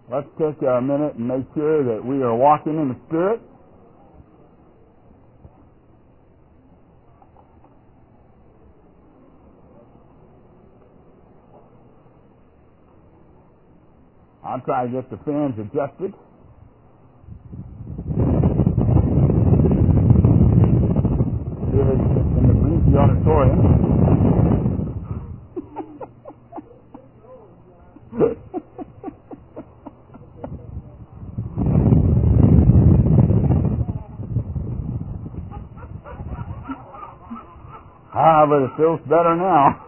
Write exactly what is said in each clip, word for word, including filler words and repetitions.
Let's take a minute and make sure that we are walking in the Spirit. I'll try to get the fans adjusted. Here in the Breezy Auditorium. Ah, but it feels better now.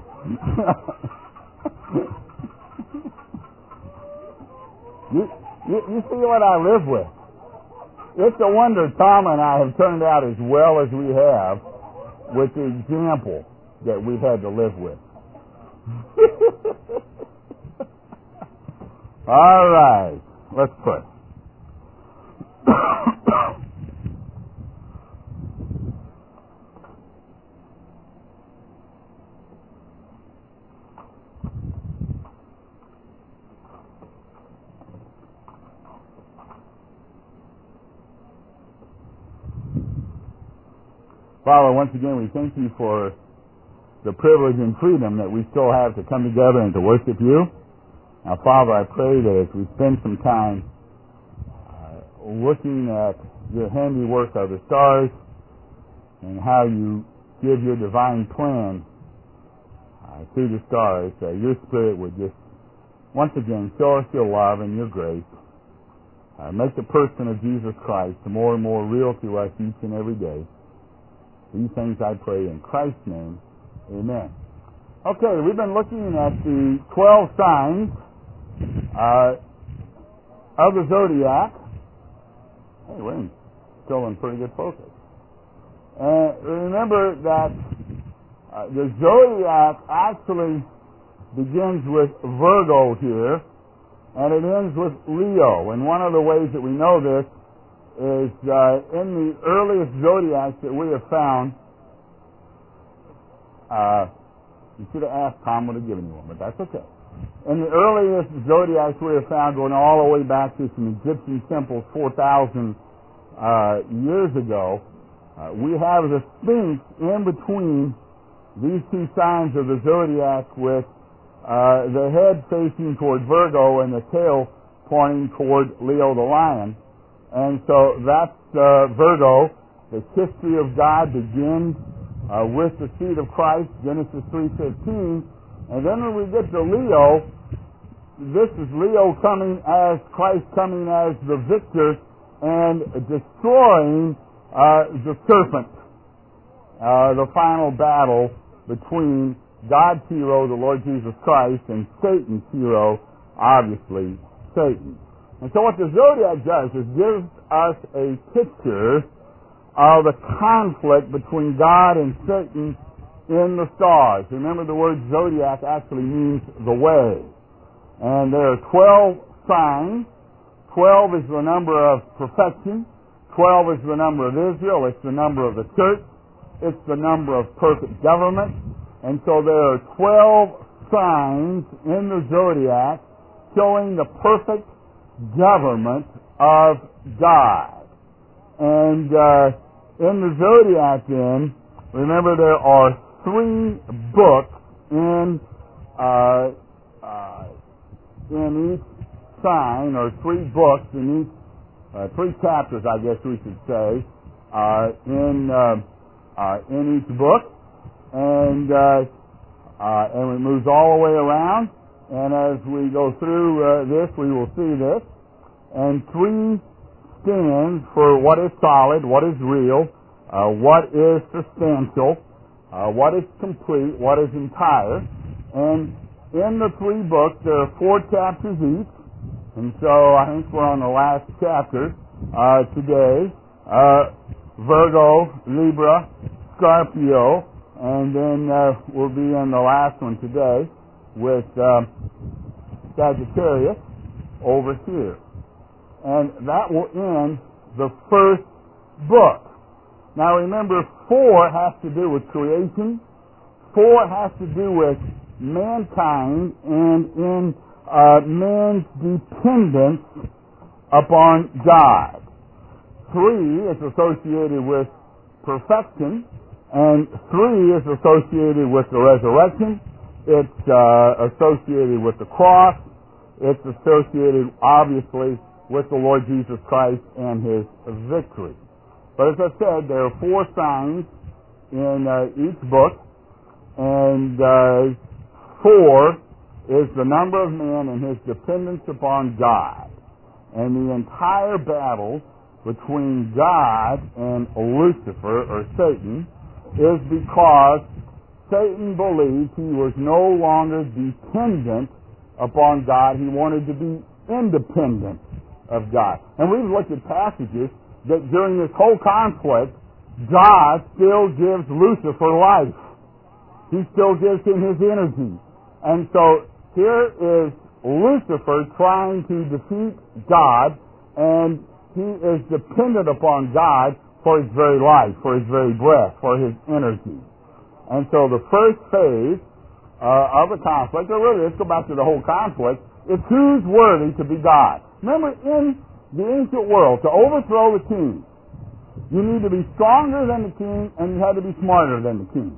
you, you, you see what I live with. It's a wonder Tom and I have turned out as well as we have with the example that we've had to live with. All right, let's pray. Father, once again, we thank you for the privilege and freedom that we still have to come together and to worship you. Now, Father, I pray that as we spend some time uh, looking at your handiwork of the stars and how you give your divine plan uh, through the stars, uh, your Spirit would just once again show us your love and your grace. Uh, make the person of Jesus Christ more and more real to us each and every day. These things I pray in Christ's name. Amen. Okay, we've been looking at the twelve signs uh, of the zodiac. Hey, we're in, still in pretty good focus. And remember that uh, the zodiac actually begins with Virgo here, and it ends with Leo. And one of the ways that we know this is uh, in the earliest zodiacs that we have found. Uh, you should have asked, Tom would have given you one, but that's okay. In the earliest zodiacs we have found, going all the way back to some Egyptian temples four thousand uh, years ago, uh, we have the Sphinx in between these two signs of the zodiac, with uh, the head facing toward Virgo and the tail pointing toward Leo the lion. And so that's uh, Virgo. The history of God begins uh, with the seed of Christ, Genesis three fifteen. And then when we get to Leo, this is Leo coming as Christ, coming as the victor and destroying uh, the serpent. Uh, the final battle between God's hero, the Lord Jesus Christ, and Satan's hero, obviously Satan. And so what the zodiac does is gives us a picture of the conflict between God and Satan in the stars. Remember, the word zodiac actually means the way. And there are twelve signs. Twelve is the number of perfection. Twelve is the number of Israel. It's the number of the church. It's the number of perfect government. And so there are twelve signs in the zodiac showing the perfect government of God. And uh, in the zodiac, then, remember, there are three books in uh, uh, in each sign, or three books in each, uh, three chapters, I guess we should say, uh, in uh, uh, in each book, and uh, uh, and it moves all the way around. And as we go through uh, this, we will see this. And three stands for what is solid, what is real, uh, what is substantial, uh, what is complete, what is entire. And in the three books, there are four chapters each. And so I think we're on the last chapter uh, today. Uh, Virgo, Libra, Scorpio, and then uh, we'll be in the last one today with uh, Sagittarius over here. And that will end the first book. Now remember, four has to do with creation. Four has to do with mankind, and in uh, man's dependence upon God. Three is associated with perfection, and three is associated with the resurrection. It's uh, associated with the cross. It's associated, obviously, with the Lord Jesus Christ and His victory. But as I said, there are four signs in uh, each book, and uh, four is the number of man and his dependence upon God. And the entire battle between God and Lucifer, or Satan, is because Satan believed he was no longer dependent upon God. He wanted to be independent of God. And we've looked at passages that during this whole conflict, God still gives Lucifer life. He still gives him his energy. And so here is Lucifer trying to defeat God, and he is dependent upon God for his very life, for his very breath, for his energy. And so the first phase uh, of the conflict, or really let's go back to the whole conflict, is who's worthy to be God. Remember, in the ancient world, to overthrow the king, you need to be stronger than the king, and you had to be smarter than the king.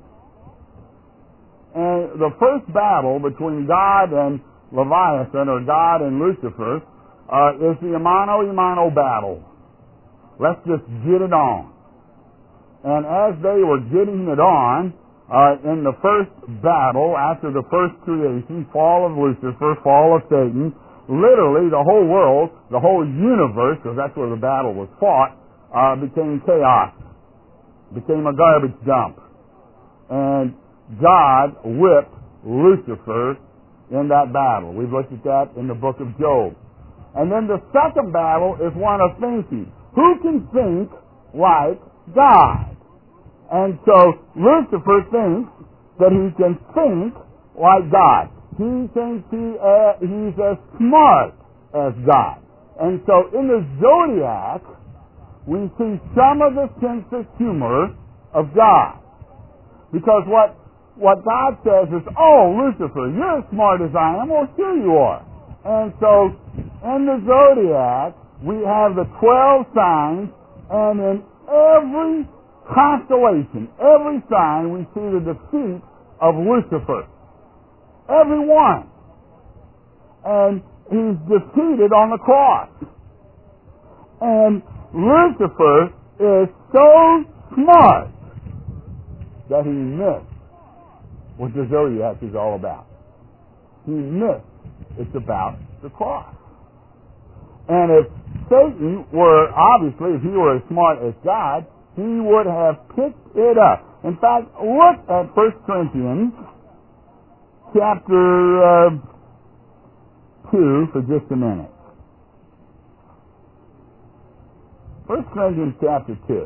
And the first battle between God and Leviathan, or God and Lucifer, uh, is the imano-imano battle. Let's just get it on. And as they were getting it on, uh, in the first battle, after the first creation, fall of Lucifer, fall of Satan, literally the whole world, the whole universe, because that's where the battle was fought, uh, became chaos, became a garbage dump. And God whipped Lucifer in that battle. We've looked at that in the book of Job. And then the second battle is one of thinking. Who can think like God? And so Lucifer thinks that he can think like God. He thinks he, uh, he's as smart as God. And so in the zodiac, we see some of the sense of humor of God. Because what, what God says is, oh, Lucifer, you're as smart as I am. Well, sure you are. And so in the zodiac, we have the twelve signs, and in every constellation, every sign, we see the defeat of Lucifer. Every one. And he's defeated on the cross. And Lucifer is so smart that he missed what the zodiac is all about. He missed it's about the cross. And if Satan were, obviously, if he were as smart as God, he would have picked it up. In fact, look at First Corinthians chapter uh, two for just a minute. First Corinthians chapter two.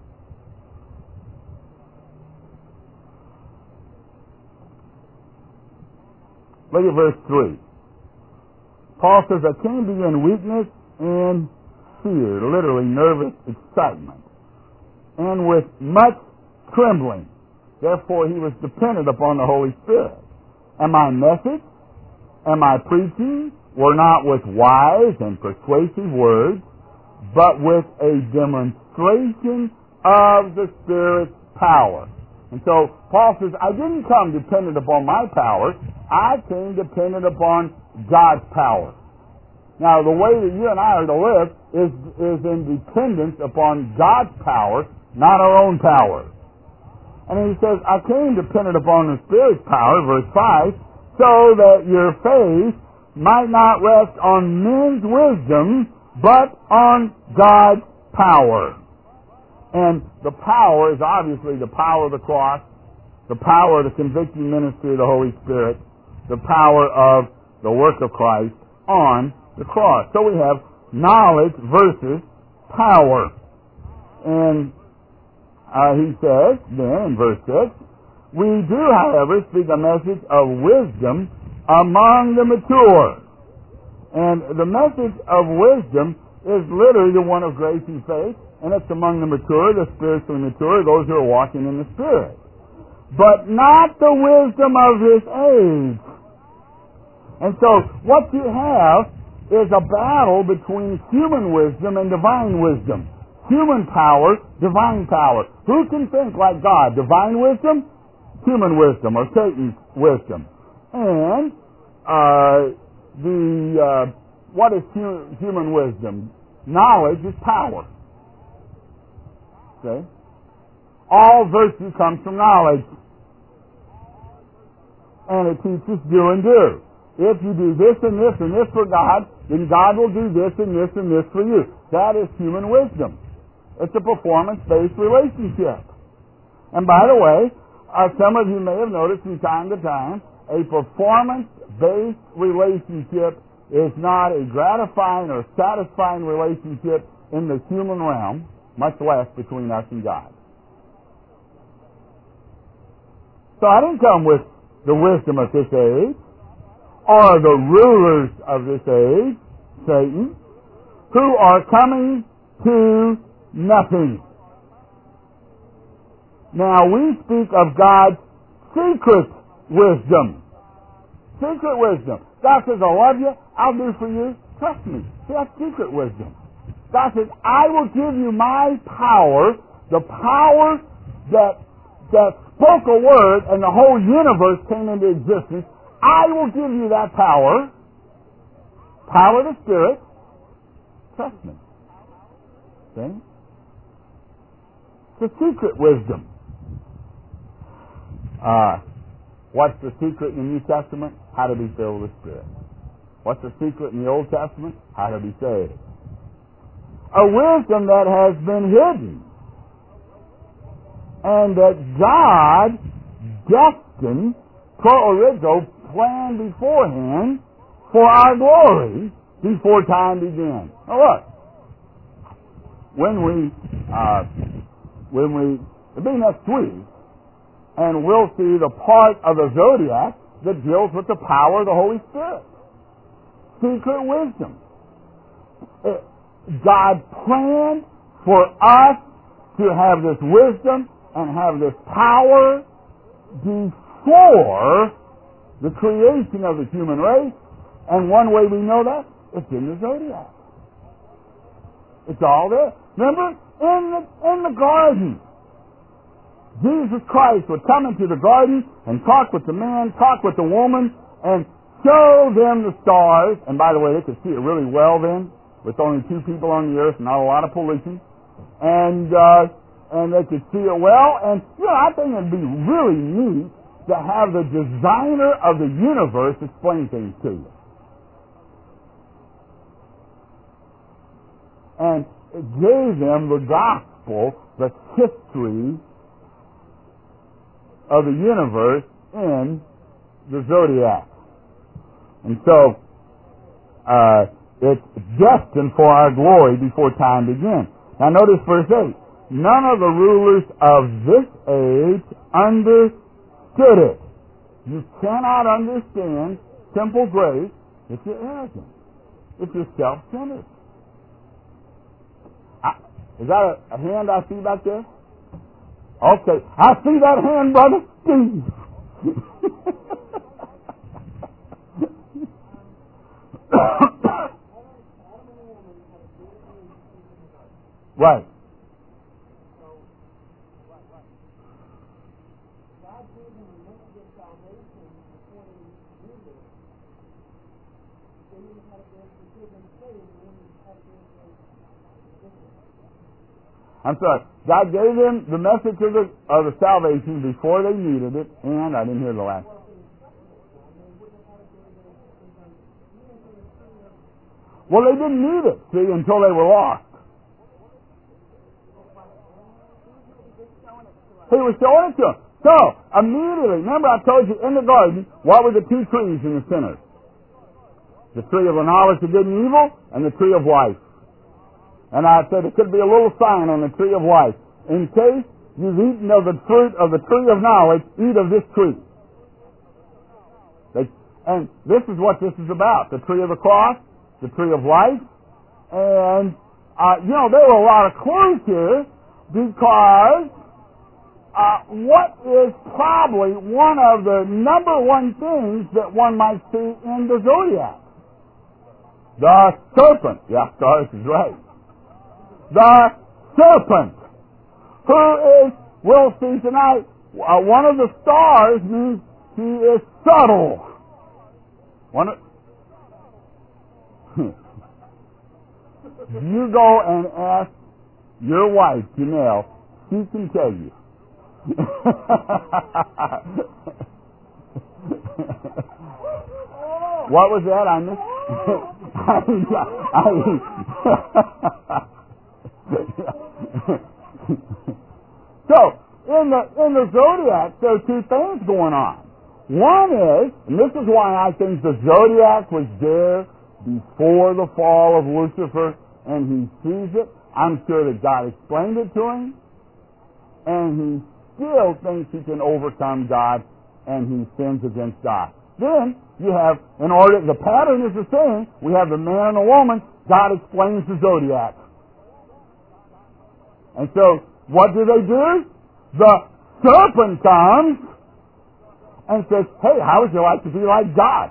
Look at verse three. Paul says, I came to you in weakness and fear, literally nervous excitement, and with much trembling. Therefore he was dependent upon the Holy Spirit. And my message and my preaching were not with wise and persuasive words, but with a demonstration of the Spirit's power. And so Paul says, I didn't come dependent upon my power. I came dependent upon God's power. Now, the way that you and I are to live is, is in dependence upon God's power, not our own power. And he says, I came dependent upon the Spirit's power, verse five, so that your faith might not rest on men's wisdom, but on God's power. And the power is obviously the power of the cross, the power of the convicting ministry of the Holy Spirit, the power of the work of Christ on the cross. So we have knowledge versus power. And uh, he says, then in verse six, we do, however, speak a message of wisdom among the mature. And the message of wisdom is literally the one of grace and faith, and it's among the mature, the spiritually mature, those who are walking in the Spirit. But not the wisdom of this age, And so what you have is a battle between human wisdom and divine wisdom. Human power, divine power. Who can think like God? Divine wisdom, human wisdom, or Satan's wisdom. And uh, the uh, what is hu- human wisdom? Knowledge is power. Okay? All virtue comes from knowledge. And it teaches do and do. If you do this and this and this for God, then God will do this and this and this for you. That is human wisdom. It's a performance-based relationship. And by the way, uh, some of you may have noticed from time to time, a performance-based relationship is not a gratifying or satisfying relationship in the human realm, much less between us and God. So I didn't come with the wisdom of this age, or the rulers of this age, Satan, who are coming to nothing. Now we speak of God's secret wisdom. Secret wisdom. God says, I love you, I'll do for you. Trust me. See, that's secret wisdom. God says, I will give you my power, the power that that spoke a word and the whole universe came into existence. I will give you that power. Power of the Spirit. Trust me. See? It's a secret wisdom. Uh, what's the secret in the New Testament? How to be filled with the Spirit. What's the secret in the Old Testament? How to be saved. A wisdom that has been hidden. And that God destined, pro origo, planned beforehand for our glory before time began. Now look, when we, uh, when we, it'll be next week, and we'll see the part of the zodiac that deals with the power of the Holy Spirit. Secret wisdom. It, God planned for us to have this wisdom and have this power before the creation of the human race. And one way we know that, it's in the zodiac. It's all there. Remember, in the, in the garden, Jesus Christ would come into the garden and talk with the man, talk with the woman, and show them the stars. And by the way, they could see it really well then, with only two people on the earth, not a lot of pollution. And, uh, and they could see it well. And, you know, I think it'd be really neat to have the designer of the universe explain things to you. And it gave them the gospel, the history of the universe in the zodiac. And so, uh, it's destined for our glory before time began. Now notice verse eight. None of the rulers of this age understood it. You cannot understand simple grace if you're arrogant, if you're self-centered. I, is that a, a hand I see back there? Okay, I see that hand, brother. Right. I'm sorry. God gave them the message of the, of the salvation before they needed it, and I didn't hear the last. Well, they didn't need it, see, until they were lost. He was showing it to them. So, immediately, remember I told you in the garden, what were the two trees in the center? The tree of the knowledge of good and evil, and the tree of life. And I said it could be a little sign on the tree of life. In case you've eaten of the fruit of the tree of knowledge, eat of this tree. They, and this is what this is about. The tree of the cross, the tree of life. And, uh, you know, there were a lot of clues here because uh, what is probably one of the number one things that one might see in the zodiac? The serpent. Yeah, Doris is right. The serpent. Who is, we'll see tonight, uh, one of the stars means he is subtle. One of, you go and ask your wife, Janelle, she can tell you. What was that? I missed. I, I, so in the in the zodiac, there are two things going on. One is, and this is why I think the zodiac was there before the fall of Lucifer, and he sees it. I'm sure that God explained it to him, and he still thinks he can overcome God, and he sins against God. Then you have, in order, the pattern is the same. We have the man and the woman. God explains the zodiac. And so, what do they do? The serpent comes and says, hey, how would you like to be like God?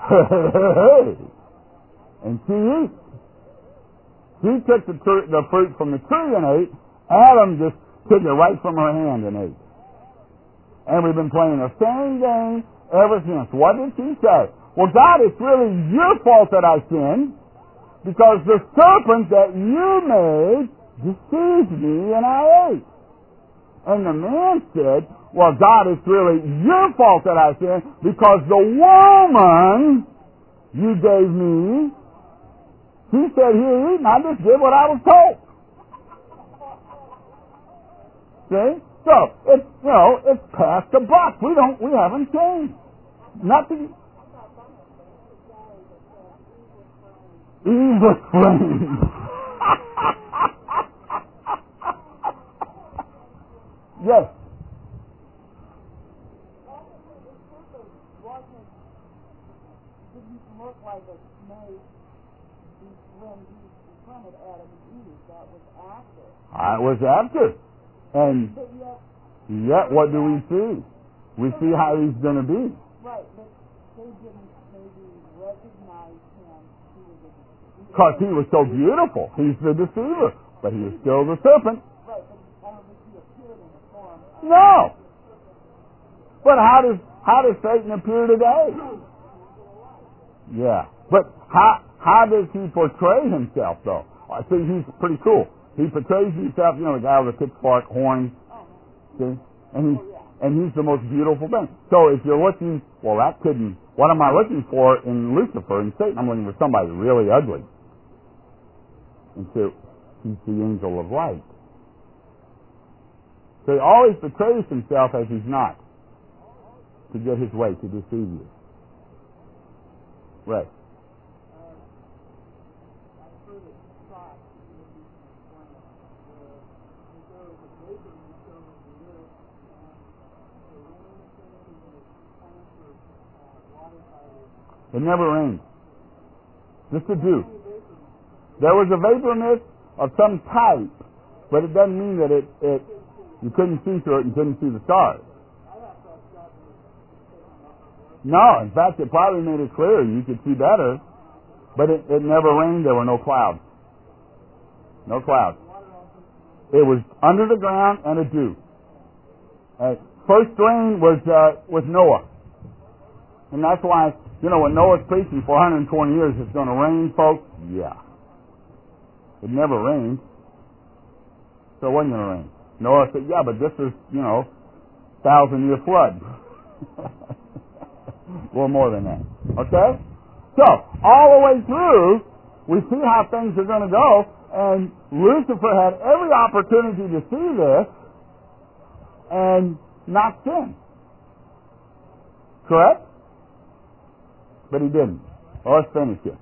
And she eats. She took the, tr- the fruit from the tree and ate. Adam just took it right from her hand and ate. And we've been playing the same game ever since. What did she say? Well, God, it's really your fault that I sinned, because the serpent that you made deceived me and I ate. And the man said, well, God, it's really your fault that I sinned, because the woman you gave me, she said, here, eat, and I just did what I was told. See? So, it's, you know, it's past the buck. We don't, we haven't changed. Nothing. Eve was framed. Yes. Didn't look like a snake when he confronted Adam and Eve. That was after. It was after. And yet, what do we see? We see how he's going to be. Right, but they didn't maybe recognize him. Because he was so beautiful. He's the deceiver. But he is still the serpent. Right, but I don't think he appeared in the form. No. But how does how does Satan appear today? Yeah. But how how does he portray himself, though? I think he's pretty cool. He portrays himself, you know, the guy with the pitchfork horn, see? And he's, and he's the most beautiful thing. So if you're looking, well, that couldn't, what am I looking for in Lucifer and Satan? I'm looking for somebody really ugly. And so he's the angel of light. So he always portrays himself as he's not, to get his way, to deceive you. Right. It never rained. Just a dew. There was a vapor mist of some type, but it doesn't mean that it, it you couldn't see through it and couldn't see the stars. No, in fact, it probably made it clear. You could see better, but it, it never rained. There were no clouds. No clouds. It was under the ground and a dew. Uh, first rain was uh, with Noah. And that's why, you know, when Noah's preaching for one hundred twenty years, it's going to rain, folks. Yeah. It never rained. So it wasn't going to rain. Noah said, yeah, but this is, you know, thousand-year flood. A little more than that. Okay? So, all the way through, we see how things are going to go, and Lucifer had every opportunity to see this and not sin. Correct? But he didn't. Well, let's finish here.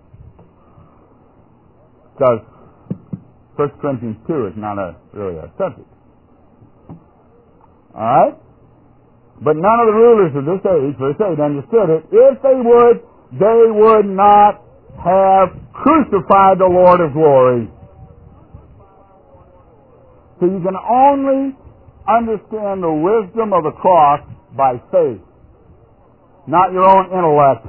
Because First Corinthians two is not a, really a subject. Alright? But none of the rulers of this age, verse eight, understood it. If they would, they would not have crucified the Lord of glory. So you can only understand the wisdom of the cross by faith, not your own intellect.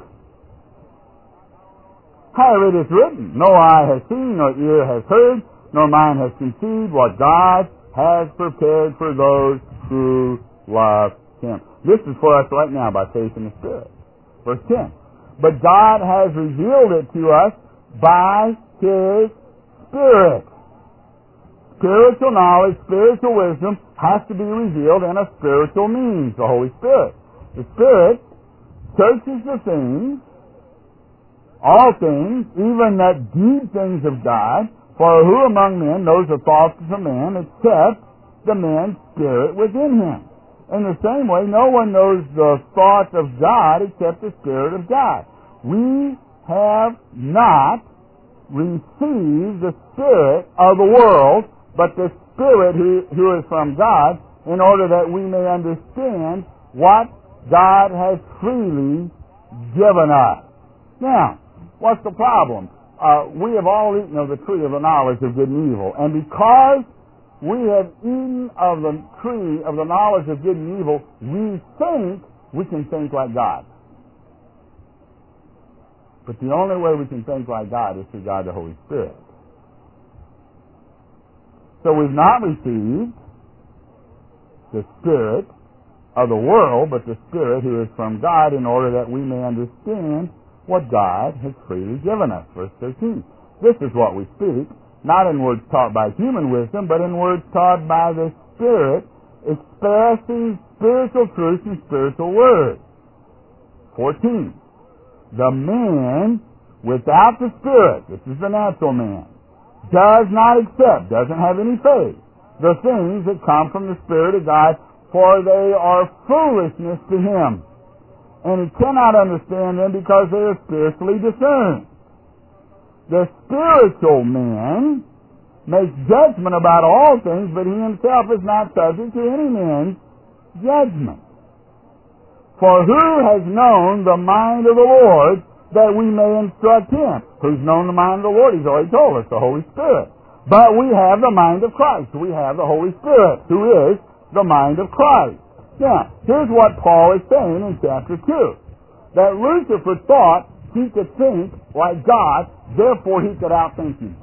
However, it is written, no eye has seen, nor ear has heard, nor mind has conceived what God has prepared for those who love Him. This is for us right now by faith in the Spirit. Verse ten. But God has revealed it to us by His Spirit. Spiritual knowledge, spiritual wisdom has to be revealed in a spiritual means, the Holy Spirit. The Spirit searches the things, all things, even the deep things of God, for who among men knows the thoughts of a man except the man's spirit within him? In the same way, no one knows the thoughts of God except the Spirit of God. We have not received the spirit of the world, but the Spirit who, who is from God, in order that we may understand what God has freely given us. Now, what's the problem? Uh, we have all eaten of the tree of the knowledge of good and evil, and because we have eaten of the tree of the knowledge of good and evil, we think we can think like God. But the only way we can think like God is through God the Holy Spirit. So we've not received the Spirit of the world, but the Spirit who is from God, in order that we may understand what God has freely given us. Verse thirteen. This is what we speak, not in words taught by human wisdom, but in words taught by the Spirit, expressing spiritual truths and spiritual words. fourteen. The man without the Spirit, this is the natural man, does not accept, doesn't have any faith, the things that come from the Spirit of God, for they are foolishness to him. And he cannot understand them because they are spiritually discerned. The spiritual man makes judgment about all things, but he himself is not subject to any man's judgment. For who has known the mind of the Lord, that we may instruct him? Who's known the mind of the Lord? He's already told us, the Holy Spirit. But we have the mind of Christ. We have the Holy Spirit, who is the mind of Christ. Now, here's what Paul is saying in chapter two. That Lucifer thought he could think like God, therefore he could outthink him.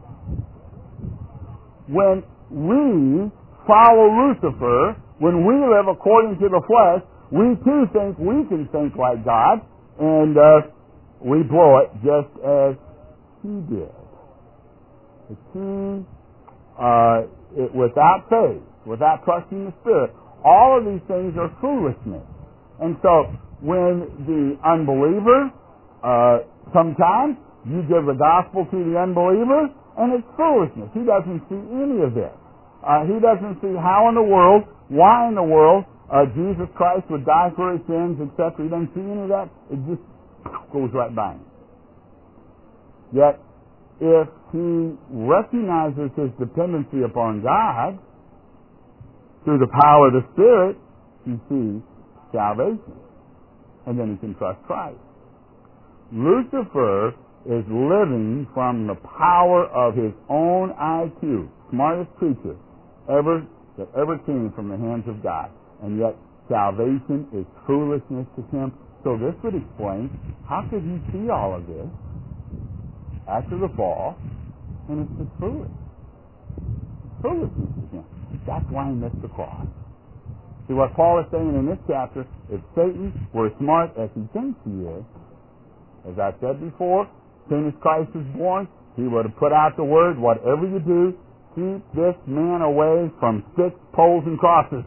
When we follow Lucifer, when we live according to the flesh, we too think we can think like God, and uh, we blow it just as he did. The key, uh, it, without faith, without trusting the Spirit, all of these things are foolishness. And so, when the unbeliever, uh, sometimes you give the gospel to the unbeliever, and it's foolishness. He doesn't see any of this. Uh, he doesn't see how in the world, why in the world, uh, Jesus Christ would die for his sins, et cetera. He doesn't see any of that. It just goes right by him. Yet, if he recognizes his dependency upon God through the power of the Spirit, he sees salvation. And then he can trust Christ. Lucifer is living from the power of his own I Q, smartest creature ever that ever came from the hands of God. And yet salvation is foolishness to him. So this would explain, how could he see all of this after the fall, and it's just foolish. It's foolishness to him. That's why he missed the cross. See, what Paul is saying in this chapter, if Satan were as smart as he thinks he is, as I said before, as soon as Christ was born, he would have put out the word, whatever you do, keep this man away from six poles and crosses.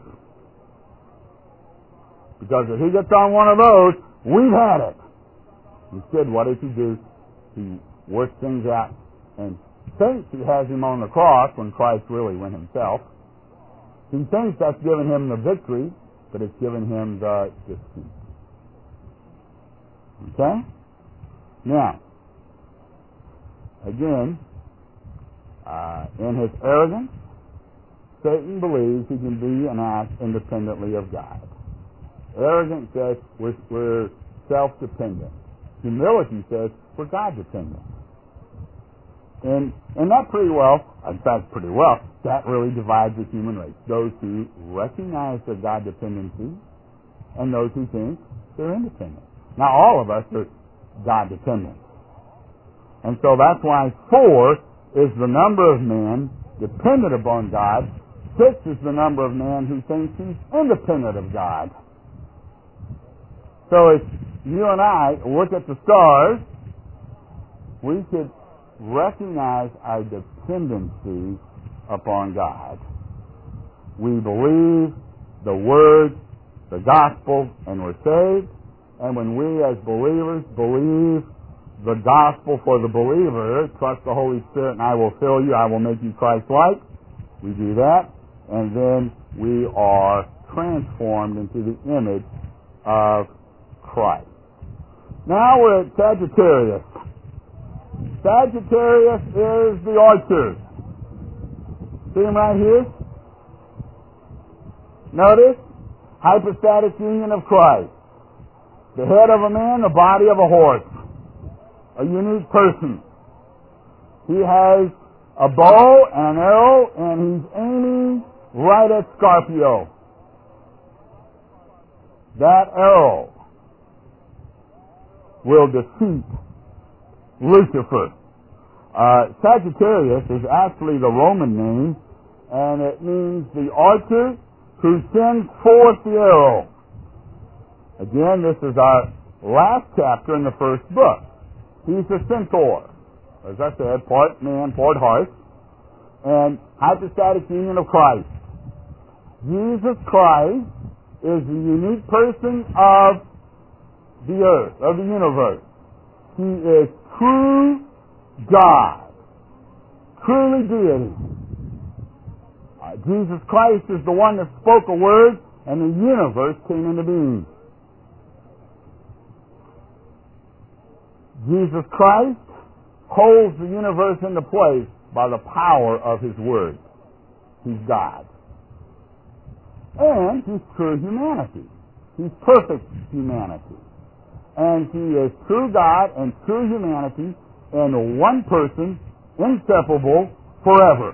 Because if he gets on one of those, we've had it. Instead, what does he do? He works things out and thinks he has him on the cross when Christ really went himself. He thinks that's giving him the victory, but it's giving him the defeat. Okay? Now, again, uh, in his arrogance, Satan believes he can be and act independently of God. Arrogance says we're, we're self-dependent. Humility says we're God-dependent. And, and that pretty well, in fact, pretty well, that really divides the human race. Those who recognize their God dependency and those who think they're independent. Now, all of us are God dependent. And so that's why four is the number of men dependent upon God. Six is the number of men who thinks he's independent of God. So if you and I look at the stars, we could recognize our dependency upon God. We believe the Word, the gospel, and we're saved. And when we as believers believe the gospel for the believer, trust the Holy Spirit and I will fill you, I will make you Christ-like. We do that, and then we are transformed into the image of Christ. Now we're at Sagittarius. Sagittarius is the archer. See him right here? Notice, hypostatic union of Christ. The head of a man, the body of a horse. A unique person. He has a bow and an arrow, and he's aiming right at Scorpio. That arrow will defeat Lucifer. Uh, Sagittarius is actually the Roman name, and it means the archer who sends forth the arrow. Again, this is our last chapter in the first book. He's a centaur. As I said, part man, part horse, and hypostatic union of Christ. Jesus Christ is the unique person of the earth, of the universe. He is true God, truly deity. Uh, Jesus Christ is the one that spoke a word, and the universe came into being. Jesus Christ holds the universe into place by the power of His Word. He's God. And He's true humanity. He's perfect humanity. And He is true God and true humanity in one person, inseparable, forever.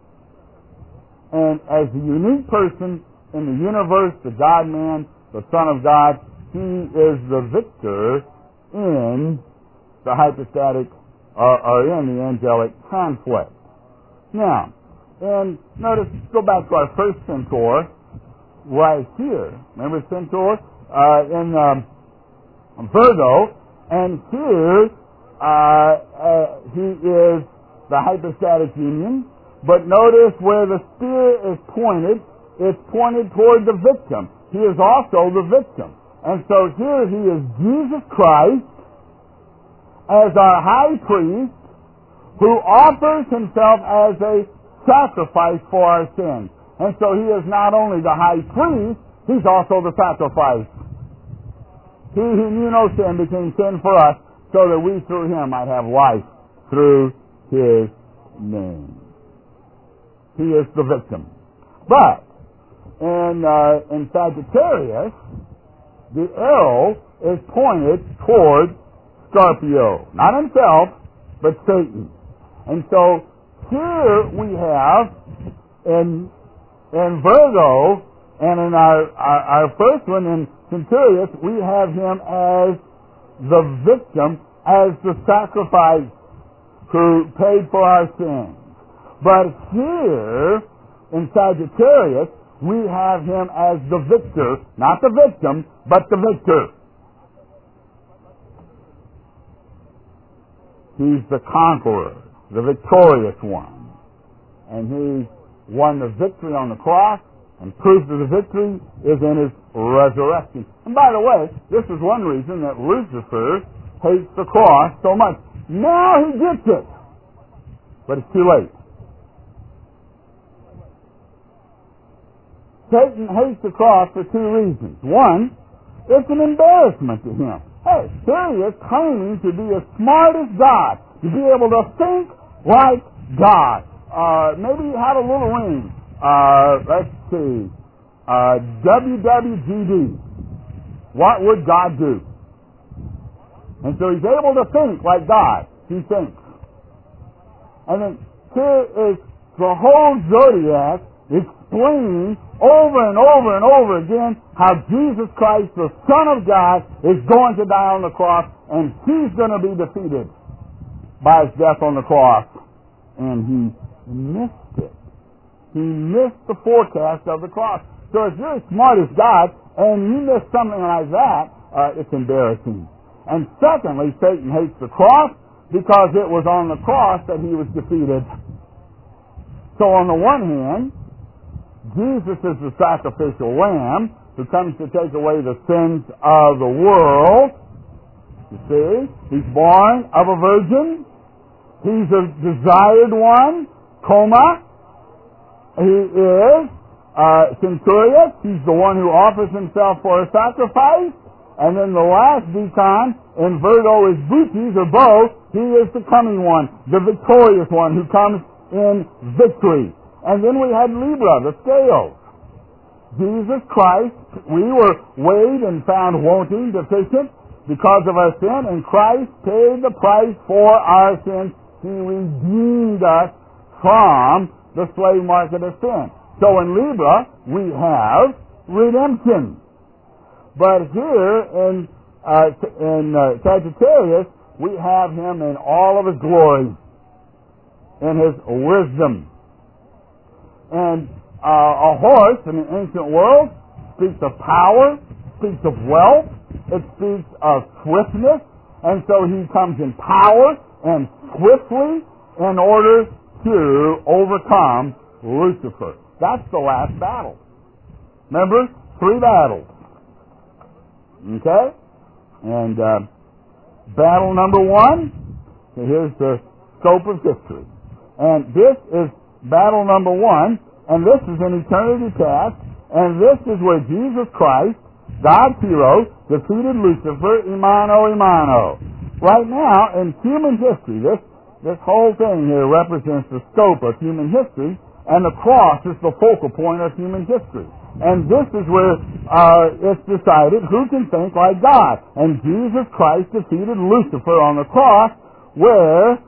And as the unique person in the universe, the God-man, the Son of God, He is the victor in the hypostatic, or, or in the angelic conflict. Now, and notice, go back to our first centaur, right here. Remember centaur? Uh, in um, Virgo, and here uh, uh, he is the hypostatic union, but notice where the spear is pointed, it's pointed toward the victim. He is also the victim. And so here he is Jesus Christ as our high priest who offers himself as a sacrifice for our sins. And so he is not only the high priest, he's also the sacrifice. He who knew no sin became sin for us, so that we through him might have life through his name. He is the victim. But in, uh, in Sagittarius, the arrow is pointed toward Scorpio. Not himself, but Satan. And so here we have in, in Virgo, and in our, our, our first one in Centurius, we have him as the victim, as the sacrifice who paid for our sins. But here in Sagittarius, we have him as the victor, not the victim, but the victor. He's the conqueror, the victorious one. And he won the victory on the cross, and proof of the victory is in his resurrection. And by the way, this is one reason that Lucifer hates the cross so much. Now he gets it, but it's too late. Satan hates the cross for two reasons. One, it's an embarrassment to him. Hey, here he is claiming to be as smart as God, to be able to think like God. Uh, maybe he had a little ring. Uh, let's see. Uh, W W G D. What would God do? And so he's able to think like God. He thinks. And then here is the whole zodiac explaining over and over and over again how Jesus Christ, the Son of God, is going to die on the cross, and He's going to be defeated by His death on the cross. And He missed it. He missed the forecast of the cross. So if you're as smart as God, and you miss something like that, uh, it's embarrassing. And secondly, Satan hates the cross because it was on the cross that he was defeated. So on the one hand, Jesus is the sacrificial lamb who comes to take away the sins of the world. You see, He's born of a virgin. He's a desired one, coma. He is uh, centurion. He's the one who offers himself for a sacrifice. And then the last deacon, in Virgo, is Butis, or bow. He is the coming one, the victorious one who comes in victory. And then we had Libra, the scales. Jesus Christ, we were weighed and found wanting, deficient, because of our sin, and Christ paid the price for our sins. He redeemed us from the slave market of sin. So in Libra, we have redemption. But here in uh, in uh, Sagittarius, we have Him in all of His glory, in His wisdom. And uh, a horse in the ancient world speaks of power, speaks of wealth, it speaks of swiftness, and so he comes in power and swiftly in order to overcome Lucifer. That's the last battle. Remember? Three battles. Okay? And uh, battle number one, here's the scope of history. And this is battle number one, and this is an eternity past, and this is where Jesus Christ, God's hero, defeated Lucifer, imano, imano. Right now, in human history, this, this whole thing here represents the scope of human history, and the cross is the focal point of human history. And this is where uh, it's decided who can think like God. And Jesus Christ defeated Lucifer on the cross, where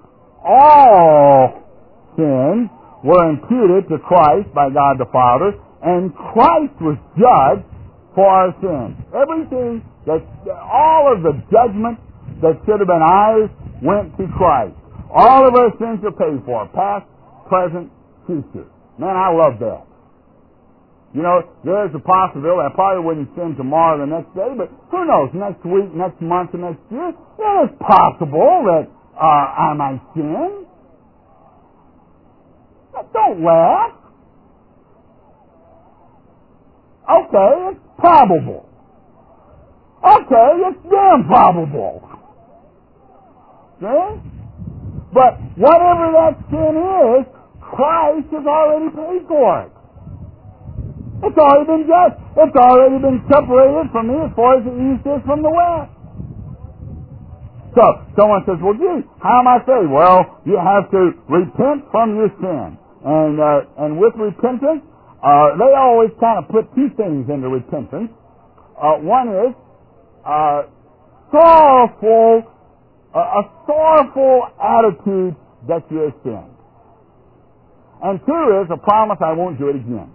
all sins were imputed to Christ by God the Father, and Christ was judged for our sins. Everything, that, all of the judgment that should have been ours went to Christ. All of our sins are paid for, past, present, future. Man, I love that. You know, there's a possibility I probably wouldn't sin tomorrow or the next day, but who knows, next week, next month, or next year, it is possible that uh, I might sin. But don't laugh. Okay, it's probable. Okay, it's damn probable. See? But whatever that sin is, Christ has already paid for it. It's already been judged. It's already been separated from me as far as the east is from the west. So, someone says, well, gee, how am I saved? Well, you have to repent from your sin. And uh, and with repentance, uh, they always kind of put two things into repentance. Uh, one is uh, sorrowful, uh, a sorrowful attitude that you have sinned. And two is a promise I won't do it again.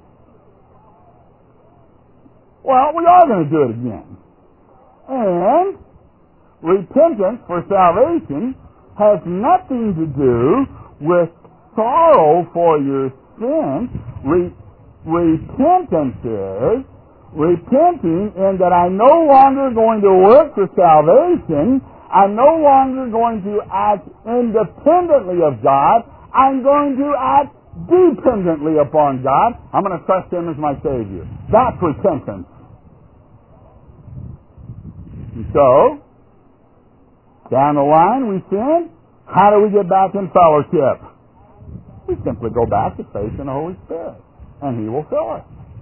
Well, we are going to do it again. And repentance for salvation has nothing to do with sorrow for your sin. Re- repentance is repenting in that I'm no longer going to work for salvation. I'm no longer going to act independently of God. I'm going to act dependently upon God. I'm going to trust Him as my Savior. That's repentance. And so, down the line we sin. How do we get back in fellowship? We simply go back to faith in the Holy Spirit, and He will fill us.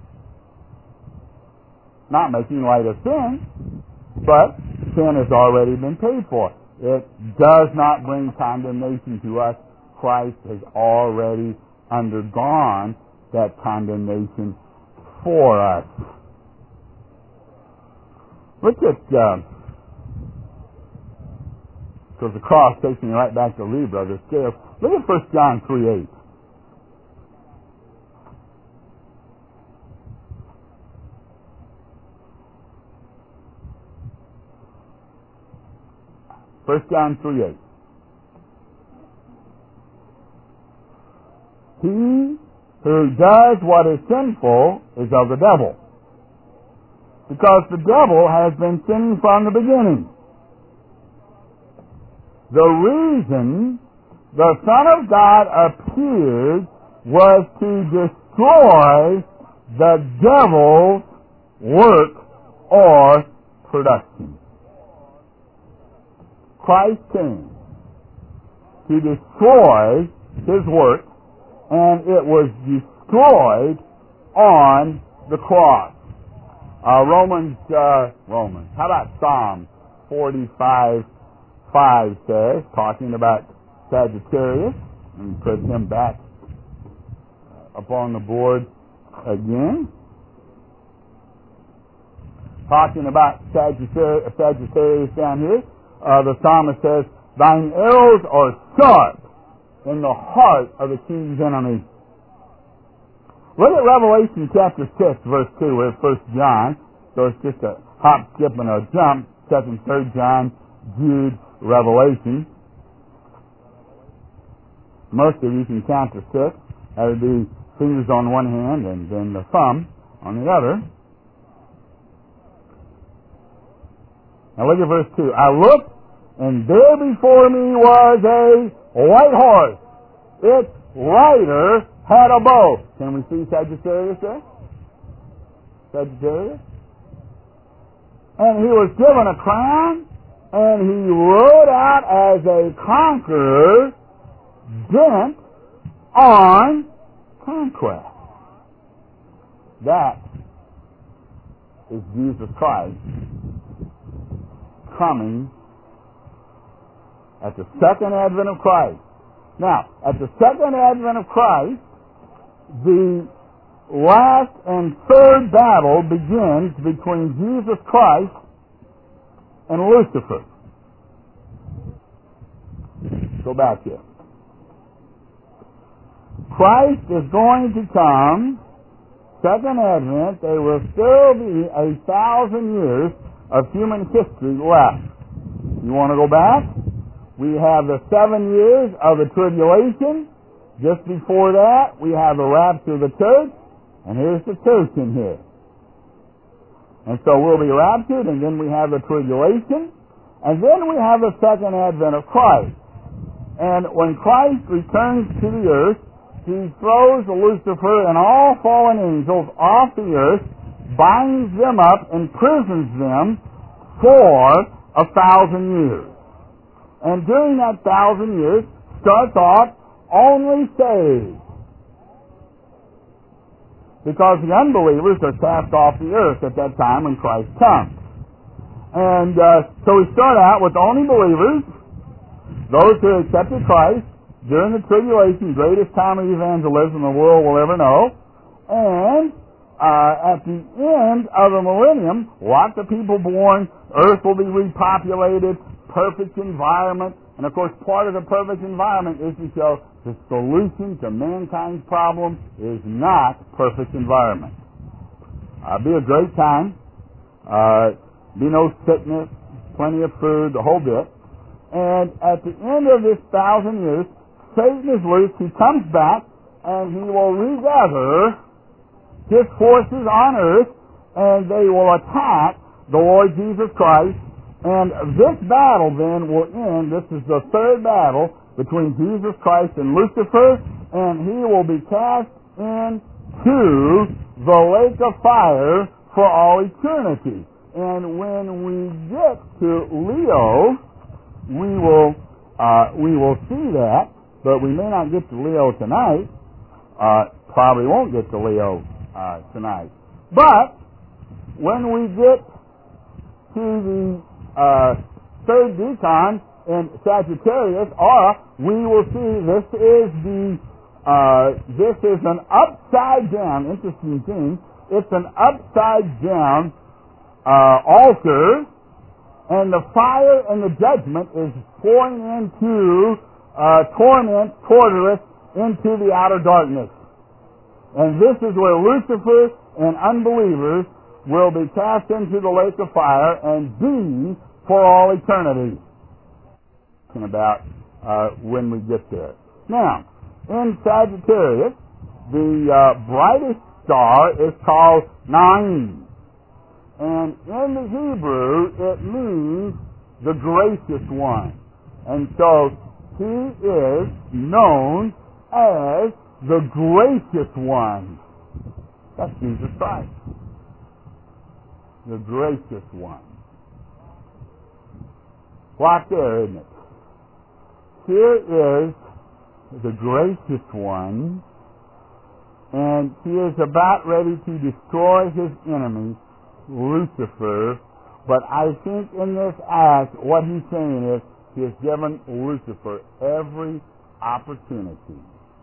Not making light of sin, but sin has already been paid for. It does not bring condemnation to us. Christ has already undergone that condemnation for us. Look at uh, Because the cross takes me right back to Libra, the scale. Look at First John three eight. First John three eight. He who does what is sinful is of the devil, because the devil has been sinning from the beginning. The reason the Son of God appeared was to destroy the devil's work or production. Christ came to destroy his work, and it was destroyed on the cross. Uh, Romans, uh, Romans, how about Psalm forty-five five says, talking about Sagittarius, and put him back up on the board again. Talking about Sagittarius, Sagittarius down here, uh, the psalmist says, thine arrows are sharp in the heart of the king's enemy. Look at Revelation chapter six, verse two, where First John, so it's just a hop, skip, and a jump, second, third John, Jude, Revelation. Most of you can count to six. That would be fingers on one hand and then the thumb on the other. Now look at verse two. I looked, and there before me was a white horse. Its rider had a bow. Can we see Sagittarius there? Sagittarius? And he was given a crown, and he rode out as a conqueror, bent on conquest. That is Jesus Christ coming at the second advent of Christ. Now, at the second advent of Christ, the last and third battle begins between Jesus Christ and Lucifer. Go back here. Christ is going to come, second advent. There will still be a thousand years of human history left. You want to go back? We have the seven years of the tribulation. Just before that, we have the rapture of the church. And here's the church in here. And so we'll be raptured, and then we have the tribulation, and then we have the second advent of Christ. And when Christ returns to the earth, he throws Lucifer and all fallen angels off the earth, binds them up, imprisons them for a thousand years. And during that thousand years, starts off only saved. Because the unbelievers are cast off the earth at that time when Christ comes. And uh, so we start out with only believers, those who accepted Christ during the tribulation, greatest time of evangelism the world will ever know. And uh, at the end of the millennium, lots of people born, earth will be repopulated, perfect environment. And of course, part of the perfect environment is to show the solution to mankind's problem is not perfect environment. Uh, be a great time. Uh, be no sickness, plenty of food, the whole bit. And at the end of this thousand years, Satan is loose. He comes back, and he will regather his forces on earth, and they will attack the Lord Jesus Christ. And this battle then will end. This is the third battle between Jesus Christ and Lucifer, and he will be cast into the lake of fire for all eternity. And when we get to Leo, we will uh, we will see that, but we may not get to Leo tonight. Uh, probably won't get to Leo uh, tonight. But when we get to the uh, third decan in Sagittarius, or we will see this is the uh, this is an upside down. Interesting thing. It's an upside down uh, altar And the fire and the judgment is pouring into uh, torment, torturous, into the outer darkness. And this is where Lucifer and unbelievers will be cast into the lake of fire and be for all eternity. About uh, when we get there. Now, in Sagittarius, the uh, brightest star is called Naim. And in the Hebrew, it means the gracious one. And so, he is known as the gracious one. That's Jesus Christ. The gracious one. Right there, isn't it? Here is the gracious one, and he is about ready to destroy his enemy, Lucifer. But I think in this act, what he's saying is, he has given Lucifer every opportunity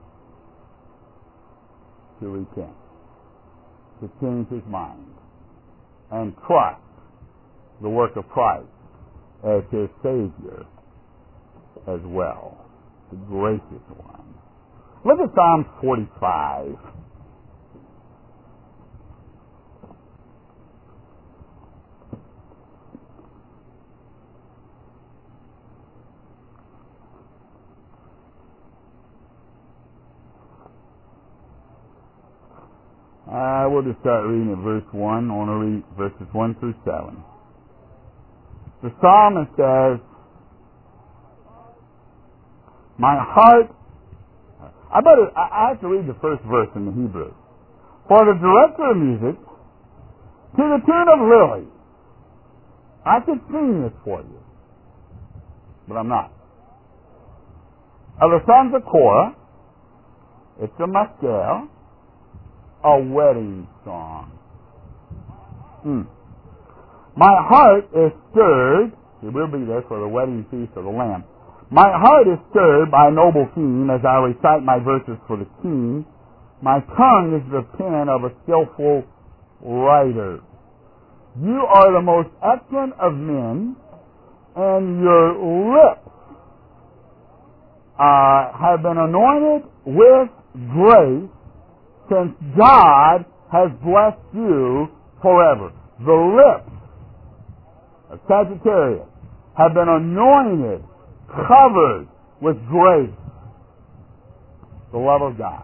to repent, to change his mind, and trust the work of Christ as his Savior as well, the gracious one. Look at Psalm forty-five. Uh, we'll just start reading at verse one. I want to read verses one through seven. The psalmist says, my heart, I better, I have to read the first verse in the Hebrew. For the director of music, to the tune of Lily. I could sing this for you, but I'm not. Of the sons of Korah, it's a maskil, a wedding song. Hmm. My heart is stirred, it will be there for the wedding feast of the Lamb. My heart is stirred by a noble theme as I recite my verses for the king. My tongue is the pen of a skillful writer. You are the most excellent of men, and your lips uh, have been anointed with grace, since God has blessed you forever. The lips of Sagittarius have been anointed, covered with grace, the love of God.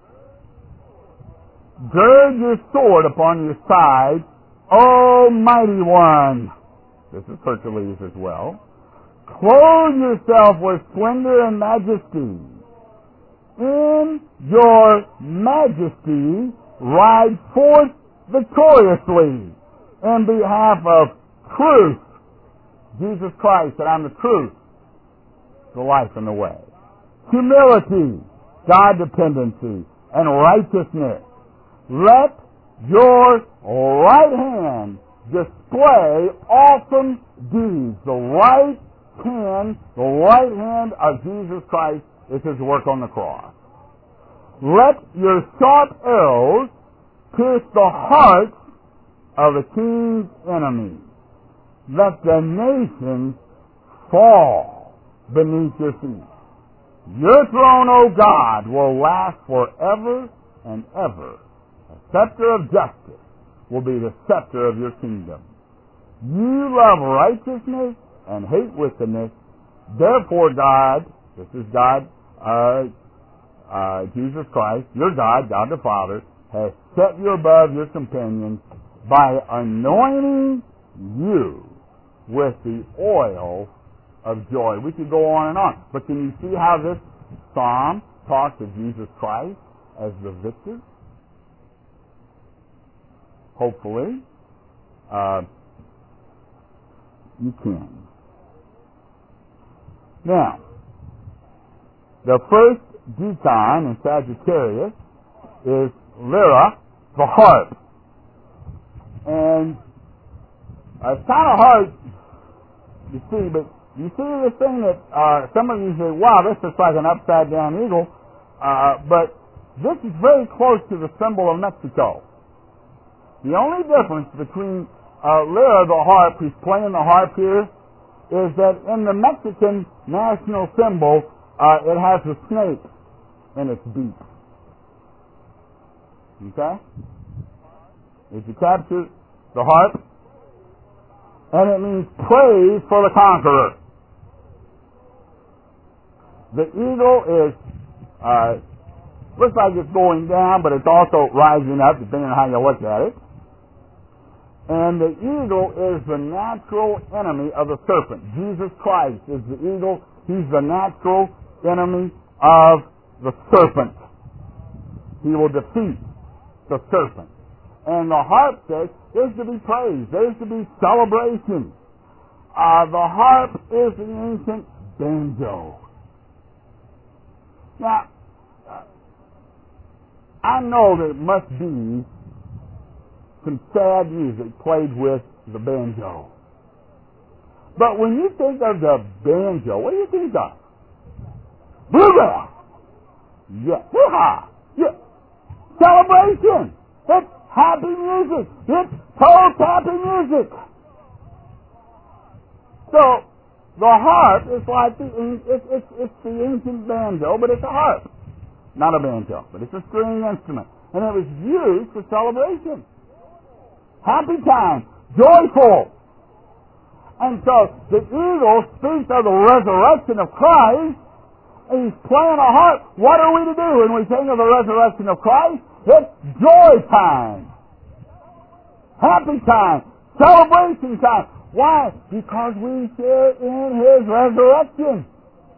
Gird your sword upon your side, O mighty one. This is Hercules as well. Clothe yourself with splendor and majesty. In your majesty, ride forth victoriously in behalf of truth. Jesus Christ said, I'm the truth, the life, and the way. Humility, God dependency, and righteousness. Let your right hand display awesome deeds. The right hand, the right hand of Jesus Christ is his work on the cross. Let your sharp arrows pierce the hearts of the king's enemies. Let the nations fall beneath your feet. Your throne, O God, will last forever and ever. A scepter of justice will be the scepter of your kingdom. You love righteousness and hate wickedness. Therefore, God, this is God, uh, uh, Jesus Christ, your God, God the Father, has set you above your companions by anointing you with the oil of joy. We could go on and on. But can you see how this psalm talks of Jesus Christ as the victor? Hopefully, uh, you can. Now, the first decan in Sagittarius is lyra, the harp. And uh, it's kind of hard to see, but you see this thing that uh, some of you say, wow, this looks like an upside down eagle, uh, but this is very close to the symbol of Mexico. The only difference between uh, lyre, the harp, he's playing the harp here, is that in the Mexican national symbol, uh, it has a snake in its beak. Okay? If you capture the harp, and it means praise for the conqueror. The eagle is, uh, looks like it's going down, but it's also rising up, depending on how you look at it. And the eagle is the natural enemy of the serpent. Jesus Christ is the eagle. He's the natural enemy of the serpent. He will defeat the serpent. And the harp says there's to be praise. There's to be celebration. Uh, the harp is the ancient banjo. Now, I know that it must be some sad music played with the banjo. But when you think of the banjo, what do you think of? Bluegrass. Yeah. Hoo-ha. Yeah. Celebration. It's happy music. It's toe-tapping music. So, the harp is like the, it's, it's, it's the ancient banjo, but it's a harp. Not a banjo, but it's a string instrument. And it was used for celebration. Happy time. Joyful. And so, the eagle speaks of the resurrection of Christ, and he's playing a harp. What are we to do when we sing of the resurrection of Christ? It's joy time. Happy time. Celebration time. Why? Because we share in His resurrection.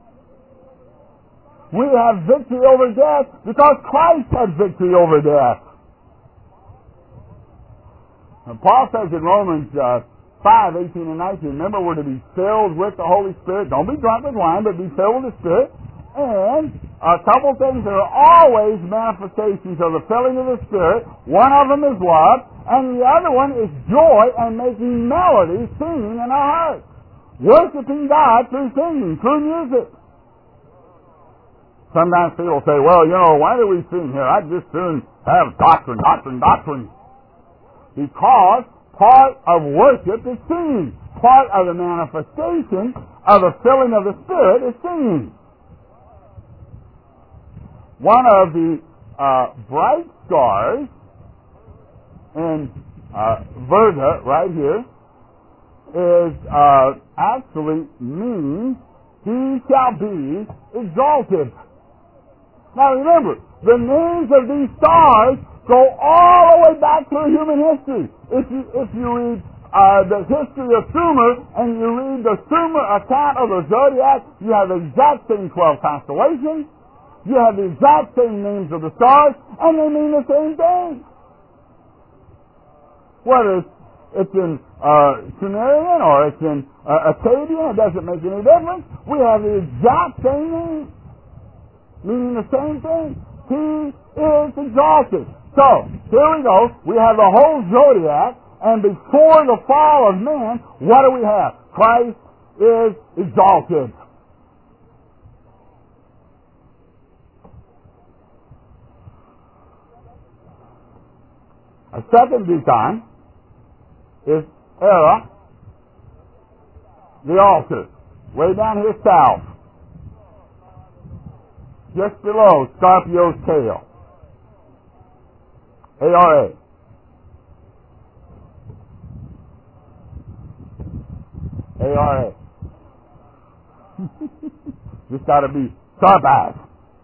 We have victory over death because Christ had victory over death. And Paul says in Romans uh, five, eighteen and nineteen, remember, we're to be filled with the Holy Spirit. Don't be drunk with wine, but be filled with the Spirit. And a couple things that are always manifestations of the filling of the Spirit. One of them is love, and the other one is joy and making melody, singing in our hearts. Worshiping God through singing, through music. Sometimes people say, well, you know, why do we sing here? I'd just soon have doctrine, doctrine, doctrine. Because part of worship is singing. Part of the manifestation of the filling of the Spirit is singing. One of the uh, bright stars in uh, Virga, right here, is uh, actually means he shall be exalted. Now remember, the names of these stars go all the way back to human history. If you if you read uh, the history of Sumer and you read the Sumer account of the zodiac, you have the exact same twelve constellations. You have the exact same names of the stars, and they mean the same thing. Whether it's, it's in uh, Sumerian or it's in uh, Akkadian, it doesn't make any difference. We have the exact same name, meaning the same thing. He is exalted. So, here we go. We have the whole zodiac, and before the fall of man, what do we have? Christ is exalted. A second deacon is Era, the altar, way down here south, just below Scorpio's tail. A R A. A R A. Just got to be sharp-eyed.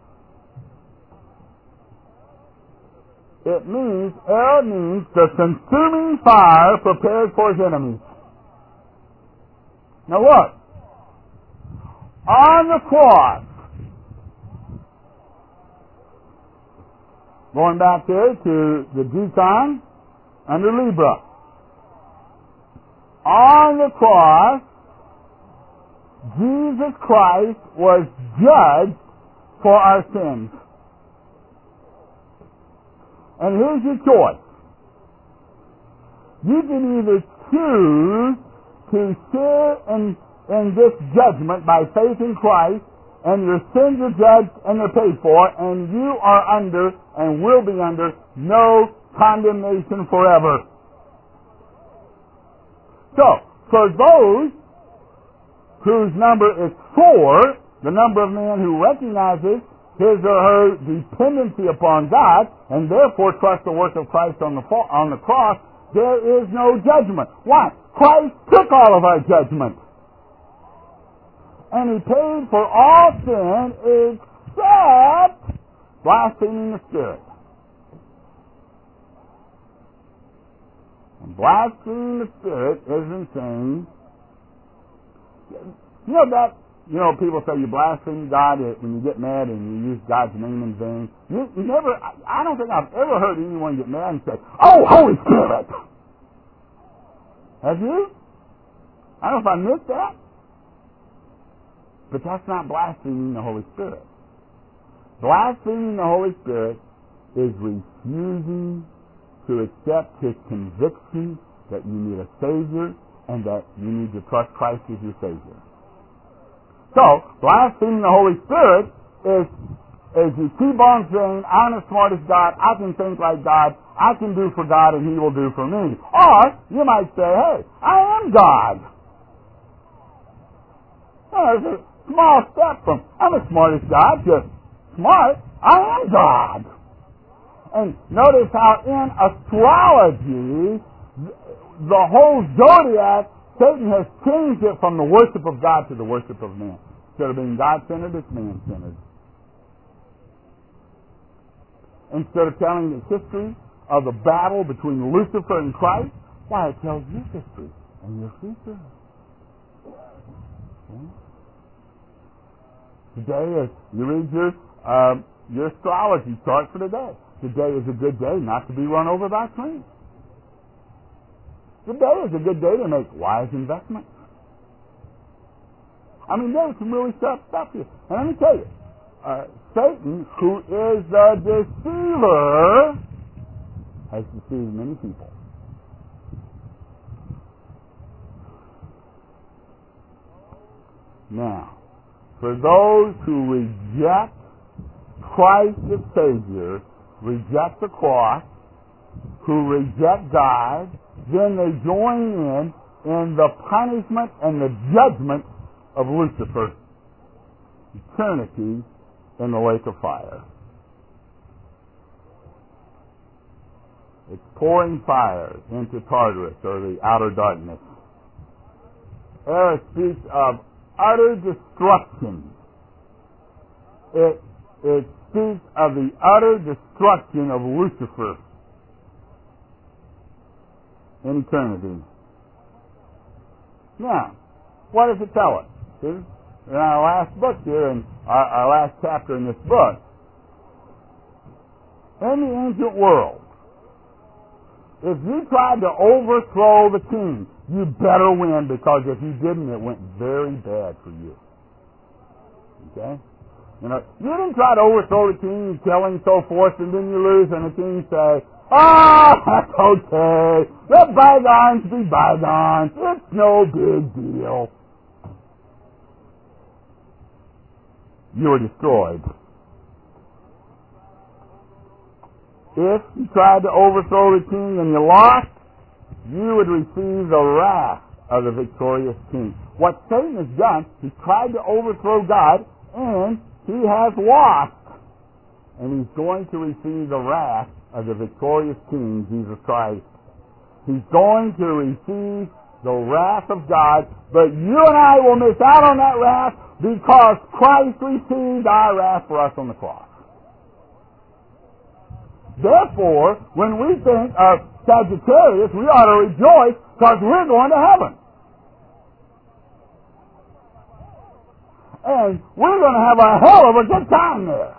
It means, Era means the consuming fire prepared for his enemies. Now look. On the cross, going back there to the deacon under Libra. On the cross, Jesus Christ was judged for our sins. And here's your choice. You can either choose to share in, in this judgment by faith in Christ, and your sins are judged and they're paid for, and you are under and will be under no condemnation forever. So, for those whose number is four, the number of men who recognizes his or her dependency upon God and therefore trust the work of Christ on the on the cross, there is no judgment. Why? Christ took all of our judgment. And he paid for all sin except blaspheming the Spirit. And blaspheming the Spirit isn't saying, you know that, you know, people say you blaspheme God when you get mad and you use God's name in vain. You, you never, I don't think I've ever heard anyone get mad and say, "Oh, Holy Spirit!" Have you? I don't know if I missed that. But that's not blaspheming the Holy Spirit. Blaspheming the Holy Spirit is refusing to accept his conviction that you need a Savior and that you need to trust Christ as your Savior. So, blaspheming the Holy Spirit is, is you keep on saying, "I'm the smartest God, I can think like God, I can do for God and he will do for me." Or, you might say, "Hey, I am God." Well, there's a small step from, "I'm the smartest God," to "smart, I am God." And notice how in astrology, the whole zodiac, Satan has changed it from the worship of God to the worship of man. Instead of being God-centered, it's man-centered. Instead of telling the history of the battle between Lucifer and Christ, why, it tells your history and your future. Okay. Today, as you read your, uh, your astrology chart for today, today is a good day not to be run over by trains. Today is a good day to make wise investments. I mean, there's some really tough stuff here. And let me tell you, uh, Satan, who is the deceiver, has deceived many people. Now, for those who reject Christ as Savior, reject the cross, who reject God, then they join in in the punishment and the judgment of Lucifer. Eternity in the lake of fire. It's pouring fire into Tartarus, or the outer darkness. There it speaks of utter destruction. It, it speaks of the utter destruction of Lucifer in eternity. Now, what does it tell us? See? In our last book here, in our, our last chapter in this book, in the ancient world, if you tried to overthrow the king, you better win, because if you didn't, it went very bad for you. Okay? You know, you didn't try to overthrow the king, you kill him, so forth, and then you lose, and the king say, "Oh, that's okay. Let bygones be bygones. It's no big deal." You were destroyed. If you tried to overthrow the king and you lost, you would receive the wrath of the victorious king. What Satan has done, he tried to overthrow God, and he has lost. And he's going to receive the wrath of the victorious king, Jesus Christ. He's going to receive the wrath of God, but you and I will miss out on that wrath because Christ received our wrath for us on the cross. Therefore, when we think of Sagittarius, we ought to rejoice because we're going to heaven. And we're going to have a hell of a good time there.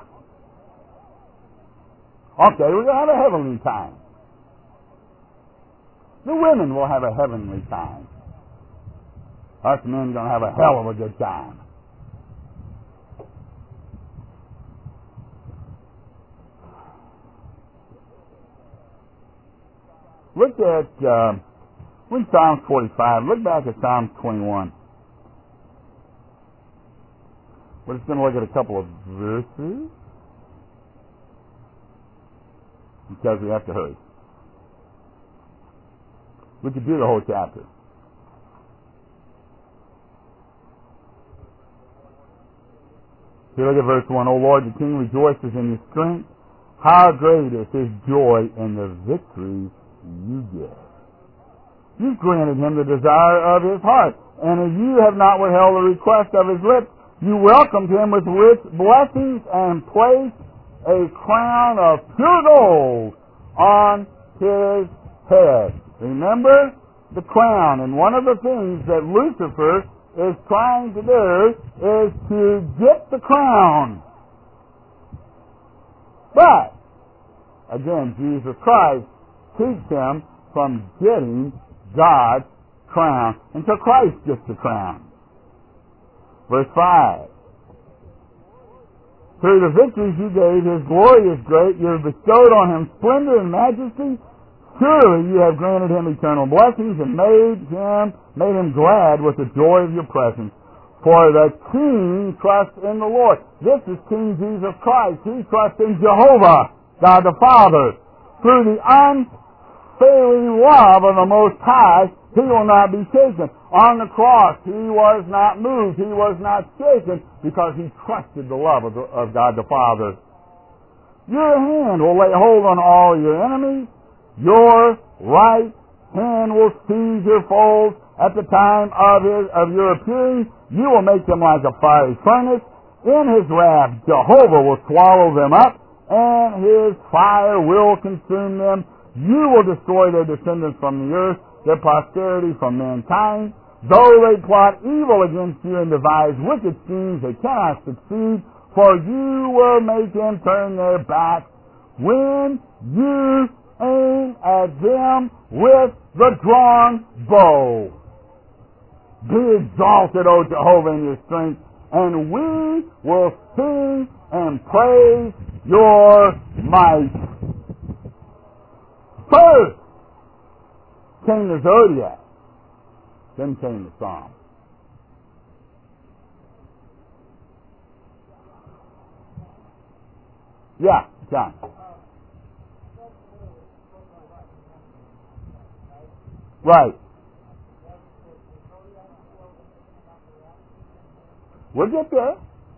Okay, we're going to have a heavenly time. The women will have a heavenly time. Us men are going to have a hell of a good time. Look at, uh, in Psalm forty-five, look back at Psalm twenty-one. We're just going to look at a couple of verses, because we have to hurry. We could do the whole chapter. Here, look at verse one. O Lord, the king rejoices in his strength. How great is his joy in the victories you give. You've granted him the desire of his heart, and as you have not withheld the request of his lips, you welcomed him with rich blessings and placed a crown of pure gold on his head. Remember the crown, and one of the things that Lucifer is trying to do is to get the crown. But, again, Jesus Christ keeps him from getting God's crown until Christ gets the crown. Verse five. Through the victories you gave, his glory is great. You have bestowed on him splendor and majesty. Surely you have granted him eternal blessings and made him made him glad with the joy of your presence. For the king trusts in the Lord. This is King Jesus Christ. He trusts in Jehovah, God the Father. Through the unfailing love of the Most High, he will not be shaken. On the cross, he was not moved. He was not shaken because he trusted the love of, the, of God the Father. Your hand will lay hold on all your enemies. Your right hand will seize your foes. At the time of his of your appearing, you will make them like a fiery furnace. In his wrath, Jehovah will swallow them up, and his fire will consume them. You will destroy their descendants from the earth, their posterity from mankind. Though they plot evil against you and devise wicked schemes, they cannot succeed, for you will make them turn their backs when you aim at them with the drawn bow. Be exalted, O Jehovah, in your strength, and we will sing and praise your might. First came the zodiac, then came the psalm. Yeah, John. Right. We'll get there.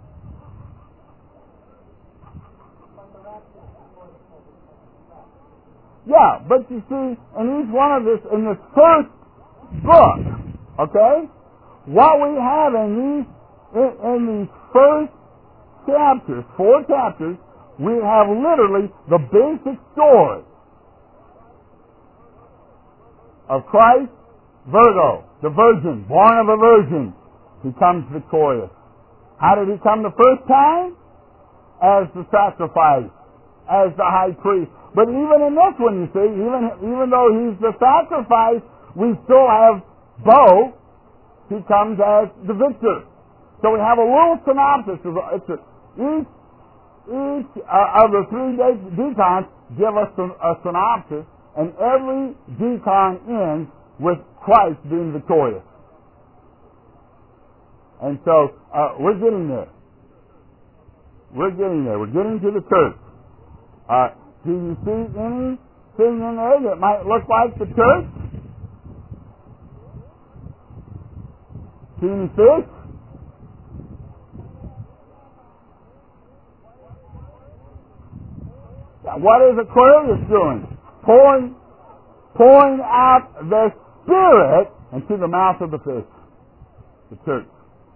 Yeah, but you see, in each one of this, in this first book, okay, what we have in these, in, in these first chapters, four chapters, we have literally the basic story of Christ, Virgo, the virgin, born of a virgin. He comes victorious. How did he come the first time? As the sacrifice, as the high priest. But even in this one, you see, even even though he's the sacrifice, we still have Bo. He comes as the victor. So we have a little synopsis. Of, it's a, each each uh, of the three de- decons give us a, a synopsis, and every decon ends with Christ being victorious. And so uh, we're getting there. We're getting there. We're getting to the church. Uh, do you see anything in there that might look like the church? See any fish? What is Aquarius doing? Pouring, pouring out the Spirit into the mouth of the fish. The church.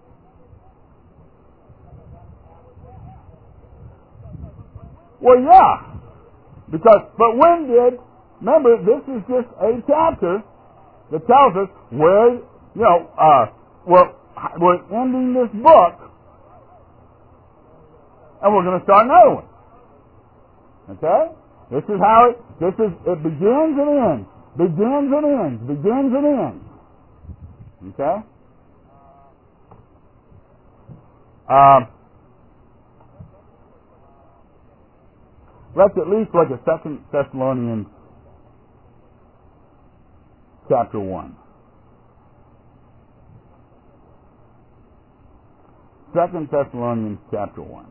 Well, yeah, because, but when did, remember, this is just a chapter that tells us where, you know, uh, we're, we're ending this book, and we're going to start another one. Okay? This is how it, this is, it begins and ends, begins and ends, begins and ends. Okay? Um, Let's at least look at Second Thessalonians chapter one. Second Thessalonians chapter one.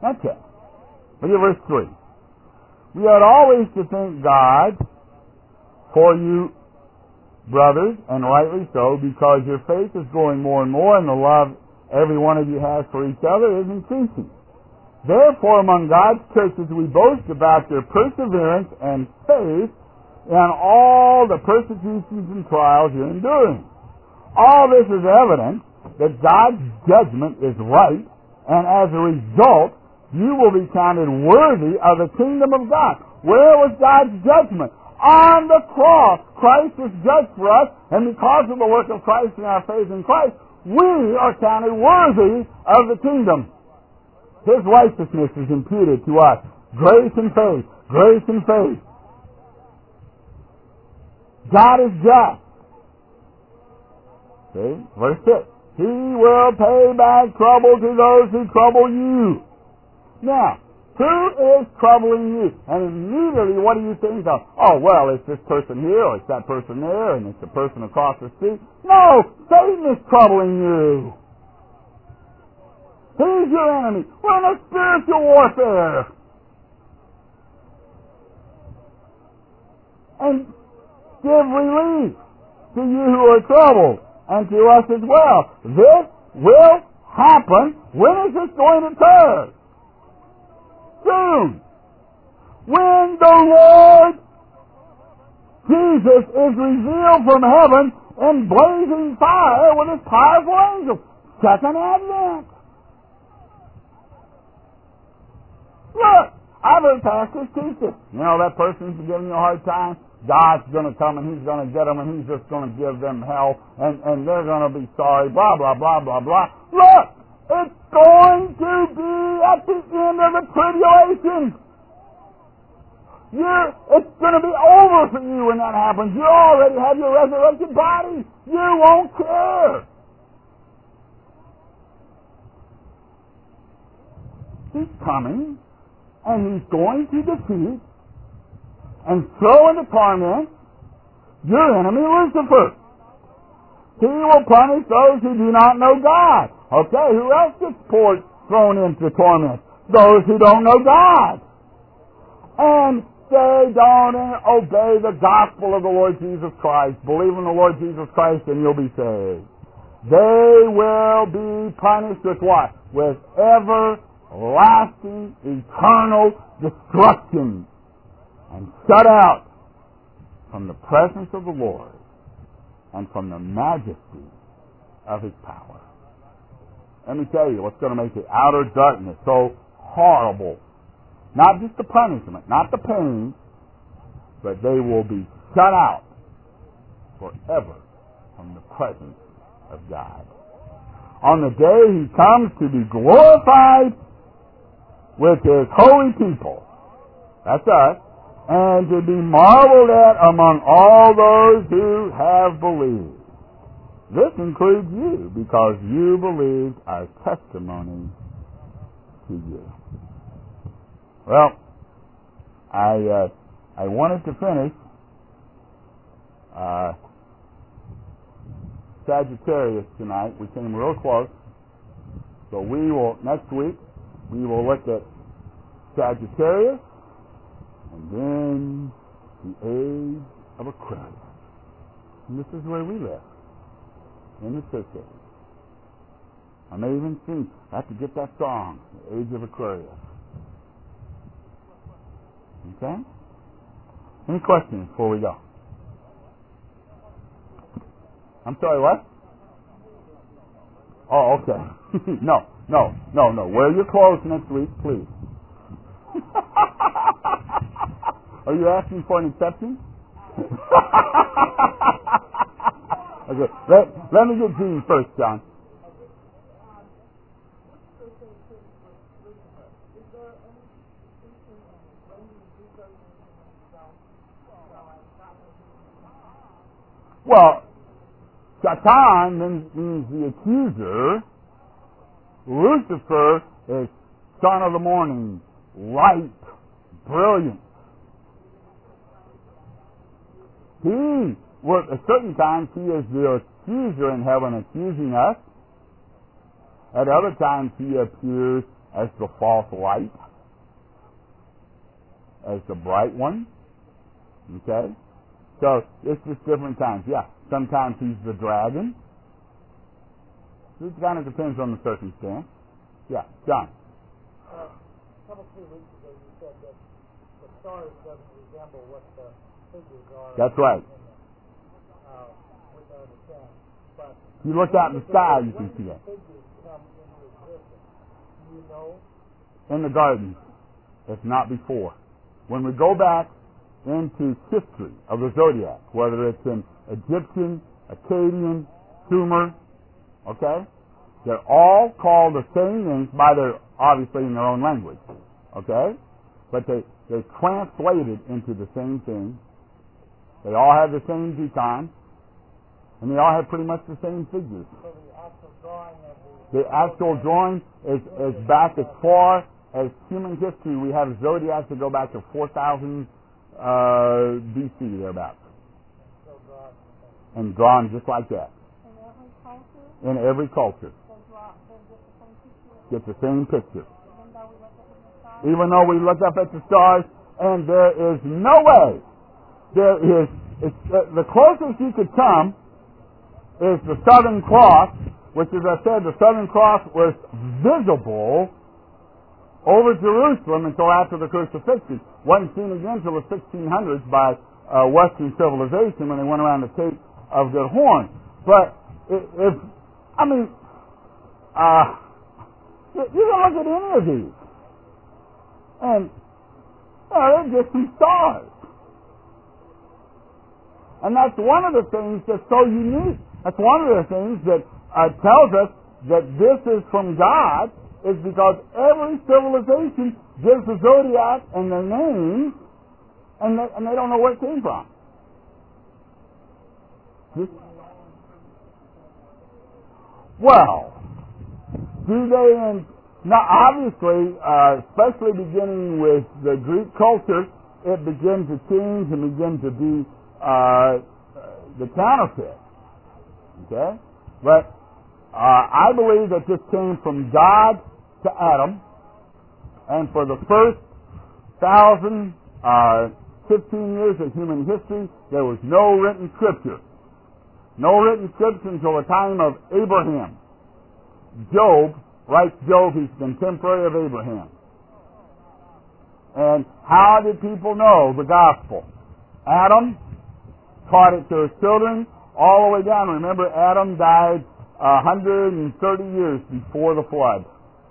That's it. Look at verse three. We ought always to thank God for you, brothers, and rightly so, because your faith is growing more and more, and the love every one of you has for each other is increasing. Therefore, among God's churches, we boast about your perseverance and faith in all the persecutions and trials you're enduring. All this is evidence that God's judgment is right, and as a result, you will be counted worthy of the kingdom of God. Where was God's judgment? On the cross. Christ was judged for us, and because of the work of Christ and our faith in Christ, we are counted worthy of the kingdom. His righteousness is imputed to us. Grace and faith. Grace and faith. God is just. See? Verse six. He will pay back trouble to those who trouble you. Now, who is troubling you? And immediately, what do you think of? Oh, well, it's this person here, or it's that person there, and it's the person across the street. No! Satan is troubling you. He's your enemy. We're in a spiritual warfare. And give relief to you who are troubled, and to us as well. This will happen. When is this going to occur? Soon. When the Lord Jesus is revealed from heaven in blazing fire with his powerful angels. Second Advent. Look, I've heard pastors teach it. You know, that person's giving you a hard time. God's going to come and he's going to get them and he's just going to give them hell and, and they're going to be sorry, blah, blah, blah, blah, blah. Look, it's going to be at the end of the tribulation. You're, it's going to be over for you when that happens. You already have your resurrected body. You won't care. He's coming, and he's going to defeat and throw into torment your enemy Lucifer. He will punish those who do not know God. Okay, who else gets poured, thrown into torment? Those who don't know God. And they don't obey the gospel of the Lord Jesus Christ. Believe in the Lord Jesus Christ and you'll be saved. They will be punished with what? With everlasting, eternal destruction. And shut out from the presence of the Lord and from the majesty of his power. Let me tell you what's going to make the outer darkness so horrible. Not just the punishment, not the pain, but they will be shut out forever from the presence of God. On the day he comes to be glorified with his holy people, that's us, and to be marveled at among all those who have believed. This includes you, because you believed our testimony to you. Well, I uh, I wanted to finish uh, Sagittarius tonight. We came real close, so we will next week we will look at Sagittarius and then the age of Aquarius. And this is where we live in the church age. I may even sing. I have to get that song, the age of Aquarius. Okay? Any questions before we go? I'm sorry, what? Oh, okay. no, no, no, no. Wear your clothes next week, please. Are you asking for an exception? Okay. Let, let me get Gene first, John. Well, Satan means, means the accuser. Lucifer is son of the morning, light, brilliant. He, well, at certain times, he is the accuser in heaven accusing us. At other times, he appears as the false light, as the bright one. Okay? So it's just different times. Yeah, sometimes he's the dragon. It kind of depends on the circumstance. Yeah, John. Uh, a couple three weeks ago, you said that the stars doesn't resemble what the figures are. That's right. In the, uh, which I understand. But if you look out in the sky, you can see that. When did the figures come into existence? Do you know? In the garden, if not before. When we go back into history of the zodiac, whether it's in Egyptian, Akkadian, Sumer, okay, they're all called the same names by their, obviously in their own language, okay, but they they translated into the same thing. They all have the same decon, and they all have pretty much the same figures. So the actual drawing of the The actual drawing is is back as far as human history. We have zodiacs that go back to four thousand uh, B C thereabouts, so drawn. and drawn just like that In every culture, in every culture. they draw, they get Get the the same picture, same picture. even though we look up at the stars. Even though we look up at the stars, and there is no way, there is, it's, uh, the closest you could come is the Southern Cross, which, as I said, the Southern Cross was visible over Jerusalem until after the crucifixion. Wasn't seen again until the sixteen hundreds by uh, Western civilization when they went around the Cape of Good Horn. But if, if I mean, uh, you, you can look at any of these, and you know, they're just some stars. And that's one of the things that's so unique. That's one of the things that uh, tells us that this is from God, is because every civilization gives the zodiac and their names, and they, and they don't know where it came from. Just, well, do they? In, now, obviously, uh, especially beginning with the Greek culture, it began to change and begin to be uh, the counterfeit. Okay, but uh, I believe that this came from God to Adam, and for the first thousand, uh, fifteen years of human history, there was no written scripture. No written scripture until the time of Abraham. Job writes Job, he's contemporary of Abraham. And how did people know the gospel? Adam taught it to his children all the way down. Remember, Adam died one hundred thirty years before the flood.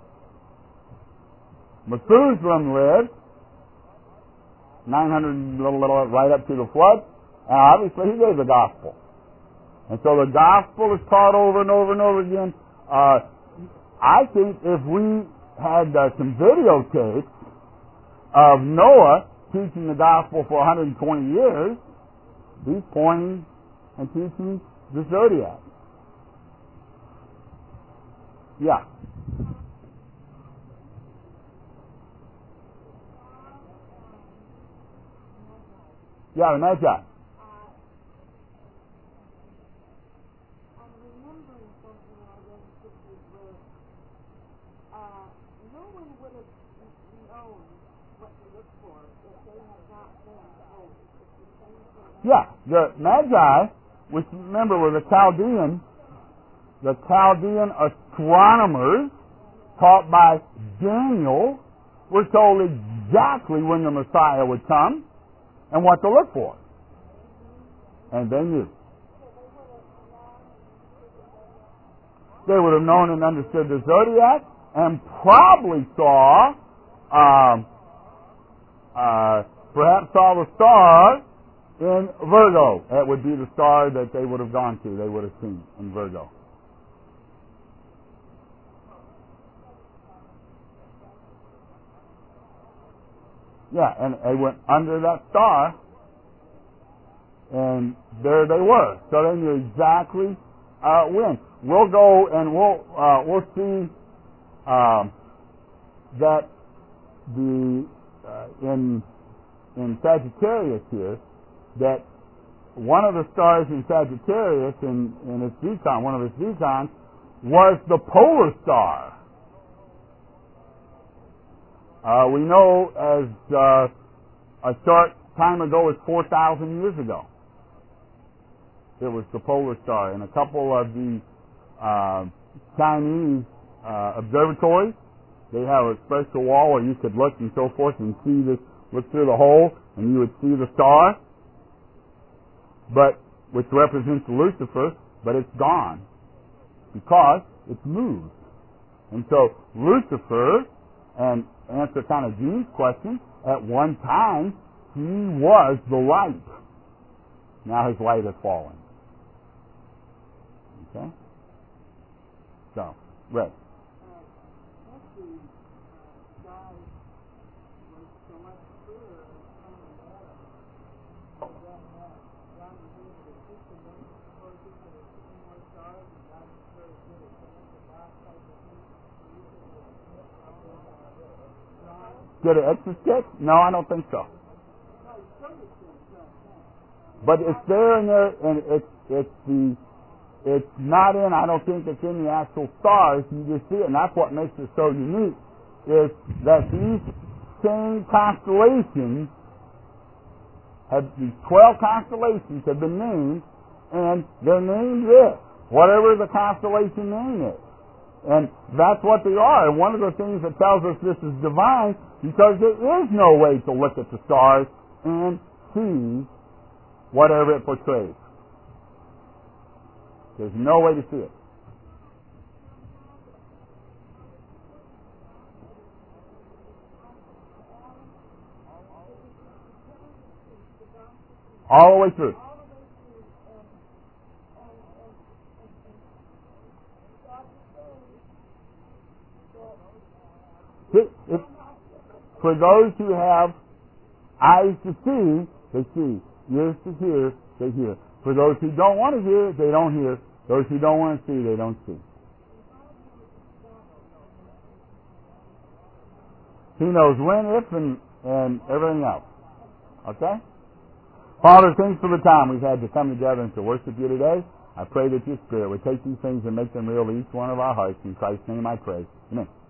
Methuselah lived nine hundred, little, little, right up to the flood, and obviously he gave the gospel. And so the gospel is taught over and over and over again. Uh, I think if we had uh, some videotapes of Noah teaching the gospel for one hundred twenty years, he's pointing and teaching the zodiac. Yeah. Yeah, the Magi. I'm remembering something I read in scriptures where uh, no one would have known what to look for if they had not been told. It's the same thing. Yeah, the Magi, which remember were the Chaldean, the Chaldean astronomers taught by Daniel, were told exactly when the Messiah would come and what to look for. And they knew. They would have known and understood the zodiac and probably saw, um, uh, perhaps saw the star in Virgo. That would be the star that they would have gone to, they would have seen in Virgo. Yeah, and they went under that star, and there they were. So they knew exactly uh, when. We'll go and we'll uh, we'll see um, that the uh, in in Sagittarius here, that one of the stars in Sagittarius in in its decon, one of its decons, was the polar star. Uh, we know as uh, a short time ago, it's four thousand years ago. It was the polar star. And a couple of the uh, Chinese uh, observatories, they have a special wall where you could look and so forth and see this, look through the hole, and you would see the star, but which represents Lucifer, but it's gone because it's moved. And so Lucifer, and answer kind of Gene's question, at one time he was the light. Now his light has fallen. Okay? So, Ray. Did it extra No, I don't think so. But it's there and there, and it's it's the it's not in. I don't think it's in the actual stars. You just see it, and that's what makes it so unique. Is that these same constellations have these twelve constellations have been named, and they're named this, whatever the constellation name is. And that's what they are. And one of the things that tells us this is divine, because there is no way to look at the stars and see whatever it portrays. There's no way to see it. All the way through. If, for those who have eyes to see, they see. Ears to hear, they hear. For those who don't want to hear, they don't hear. Those who don't want to see, they don't see. He knows when, if, and, and everything else. Okay? Father, thanks for the time we've had to come together and to worship you today. I pray that your Spirit would take these things and make them real to each one of our hearts. In Christ's name I pray. Amen.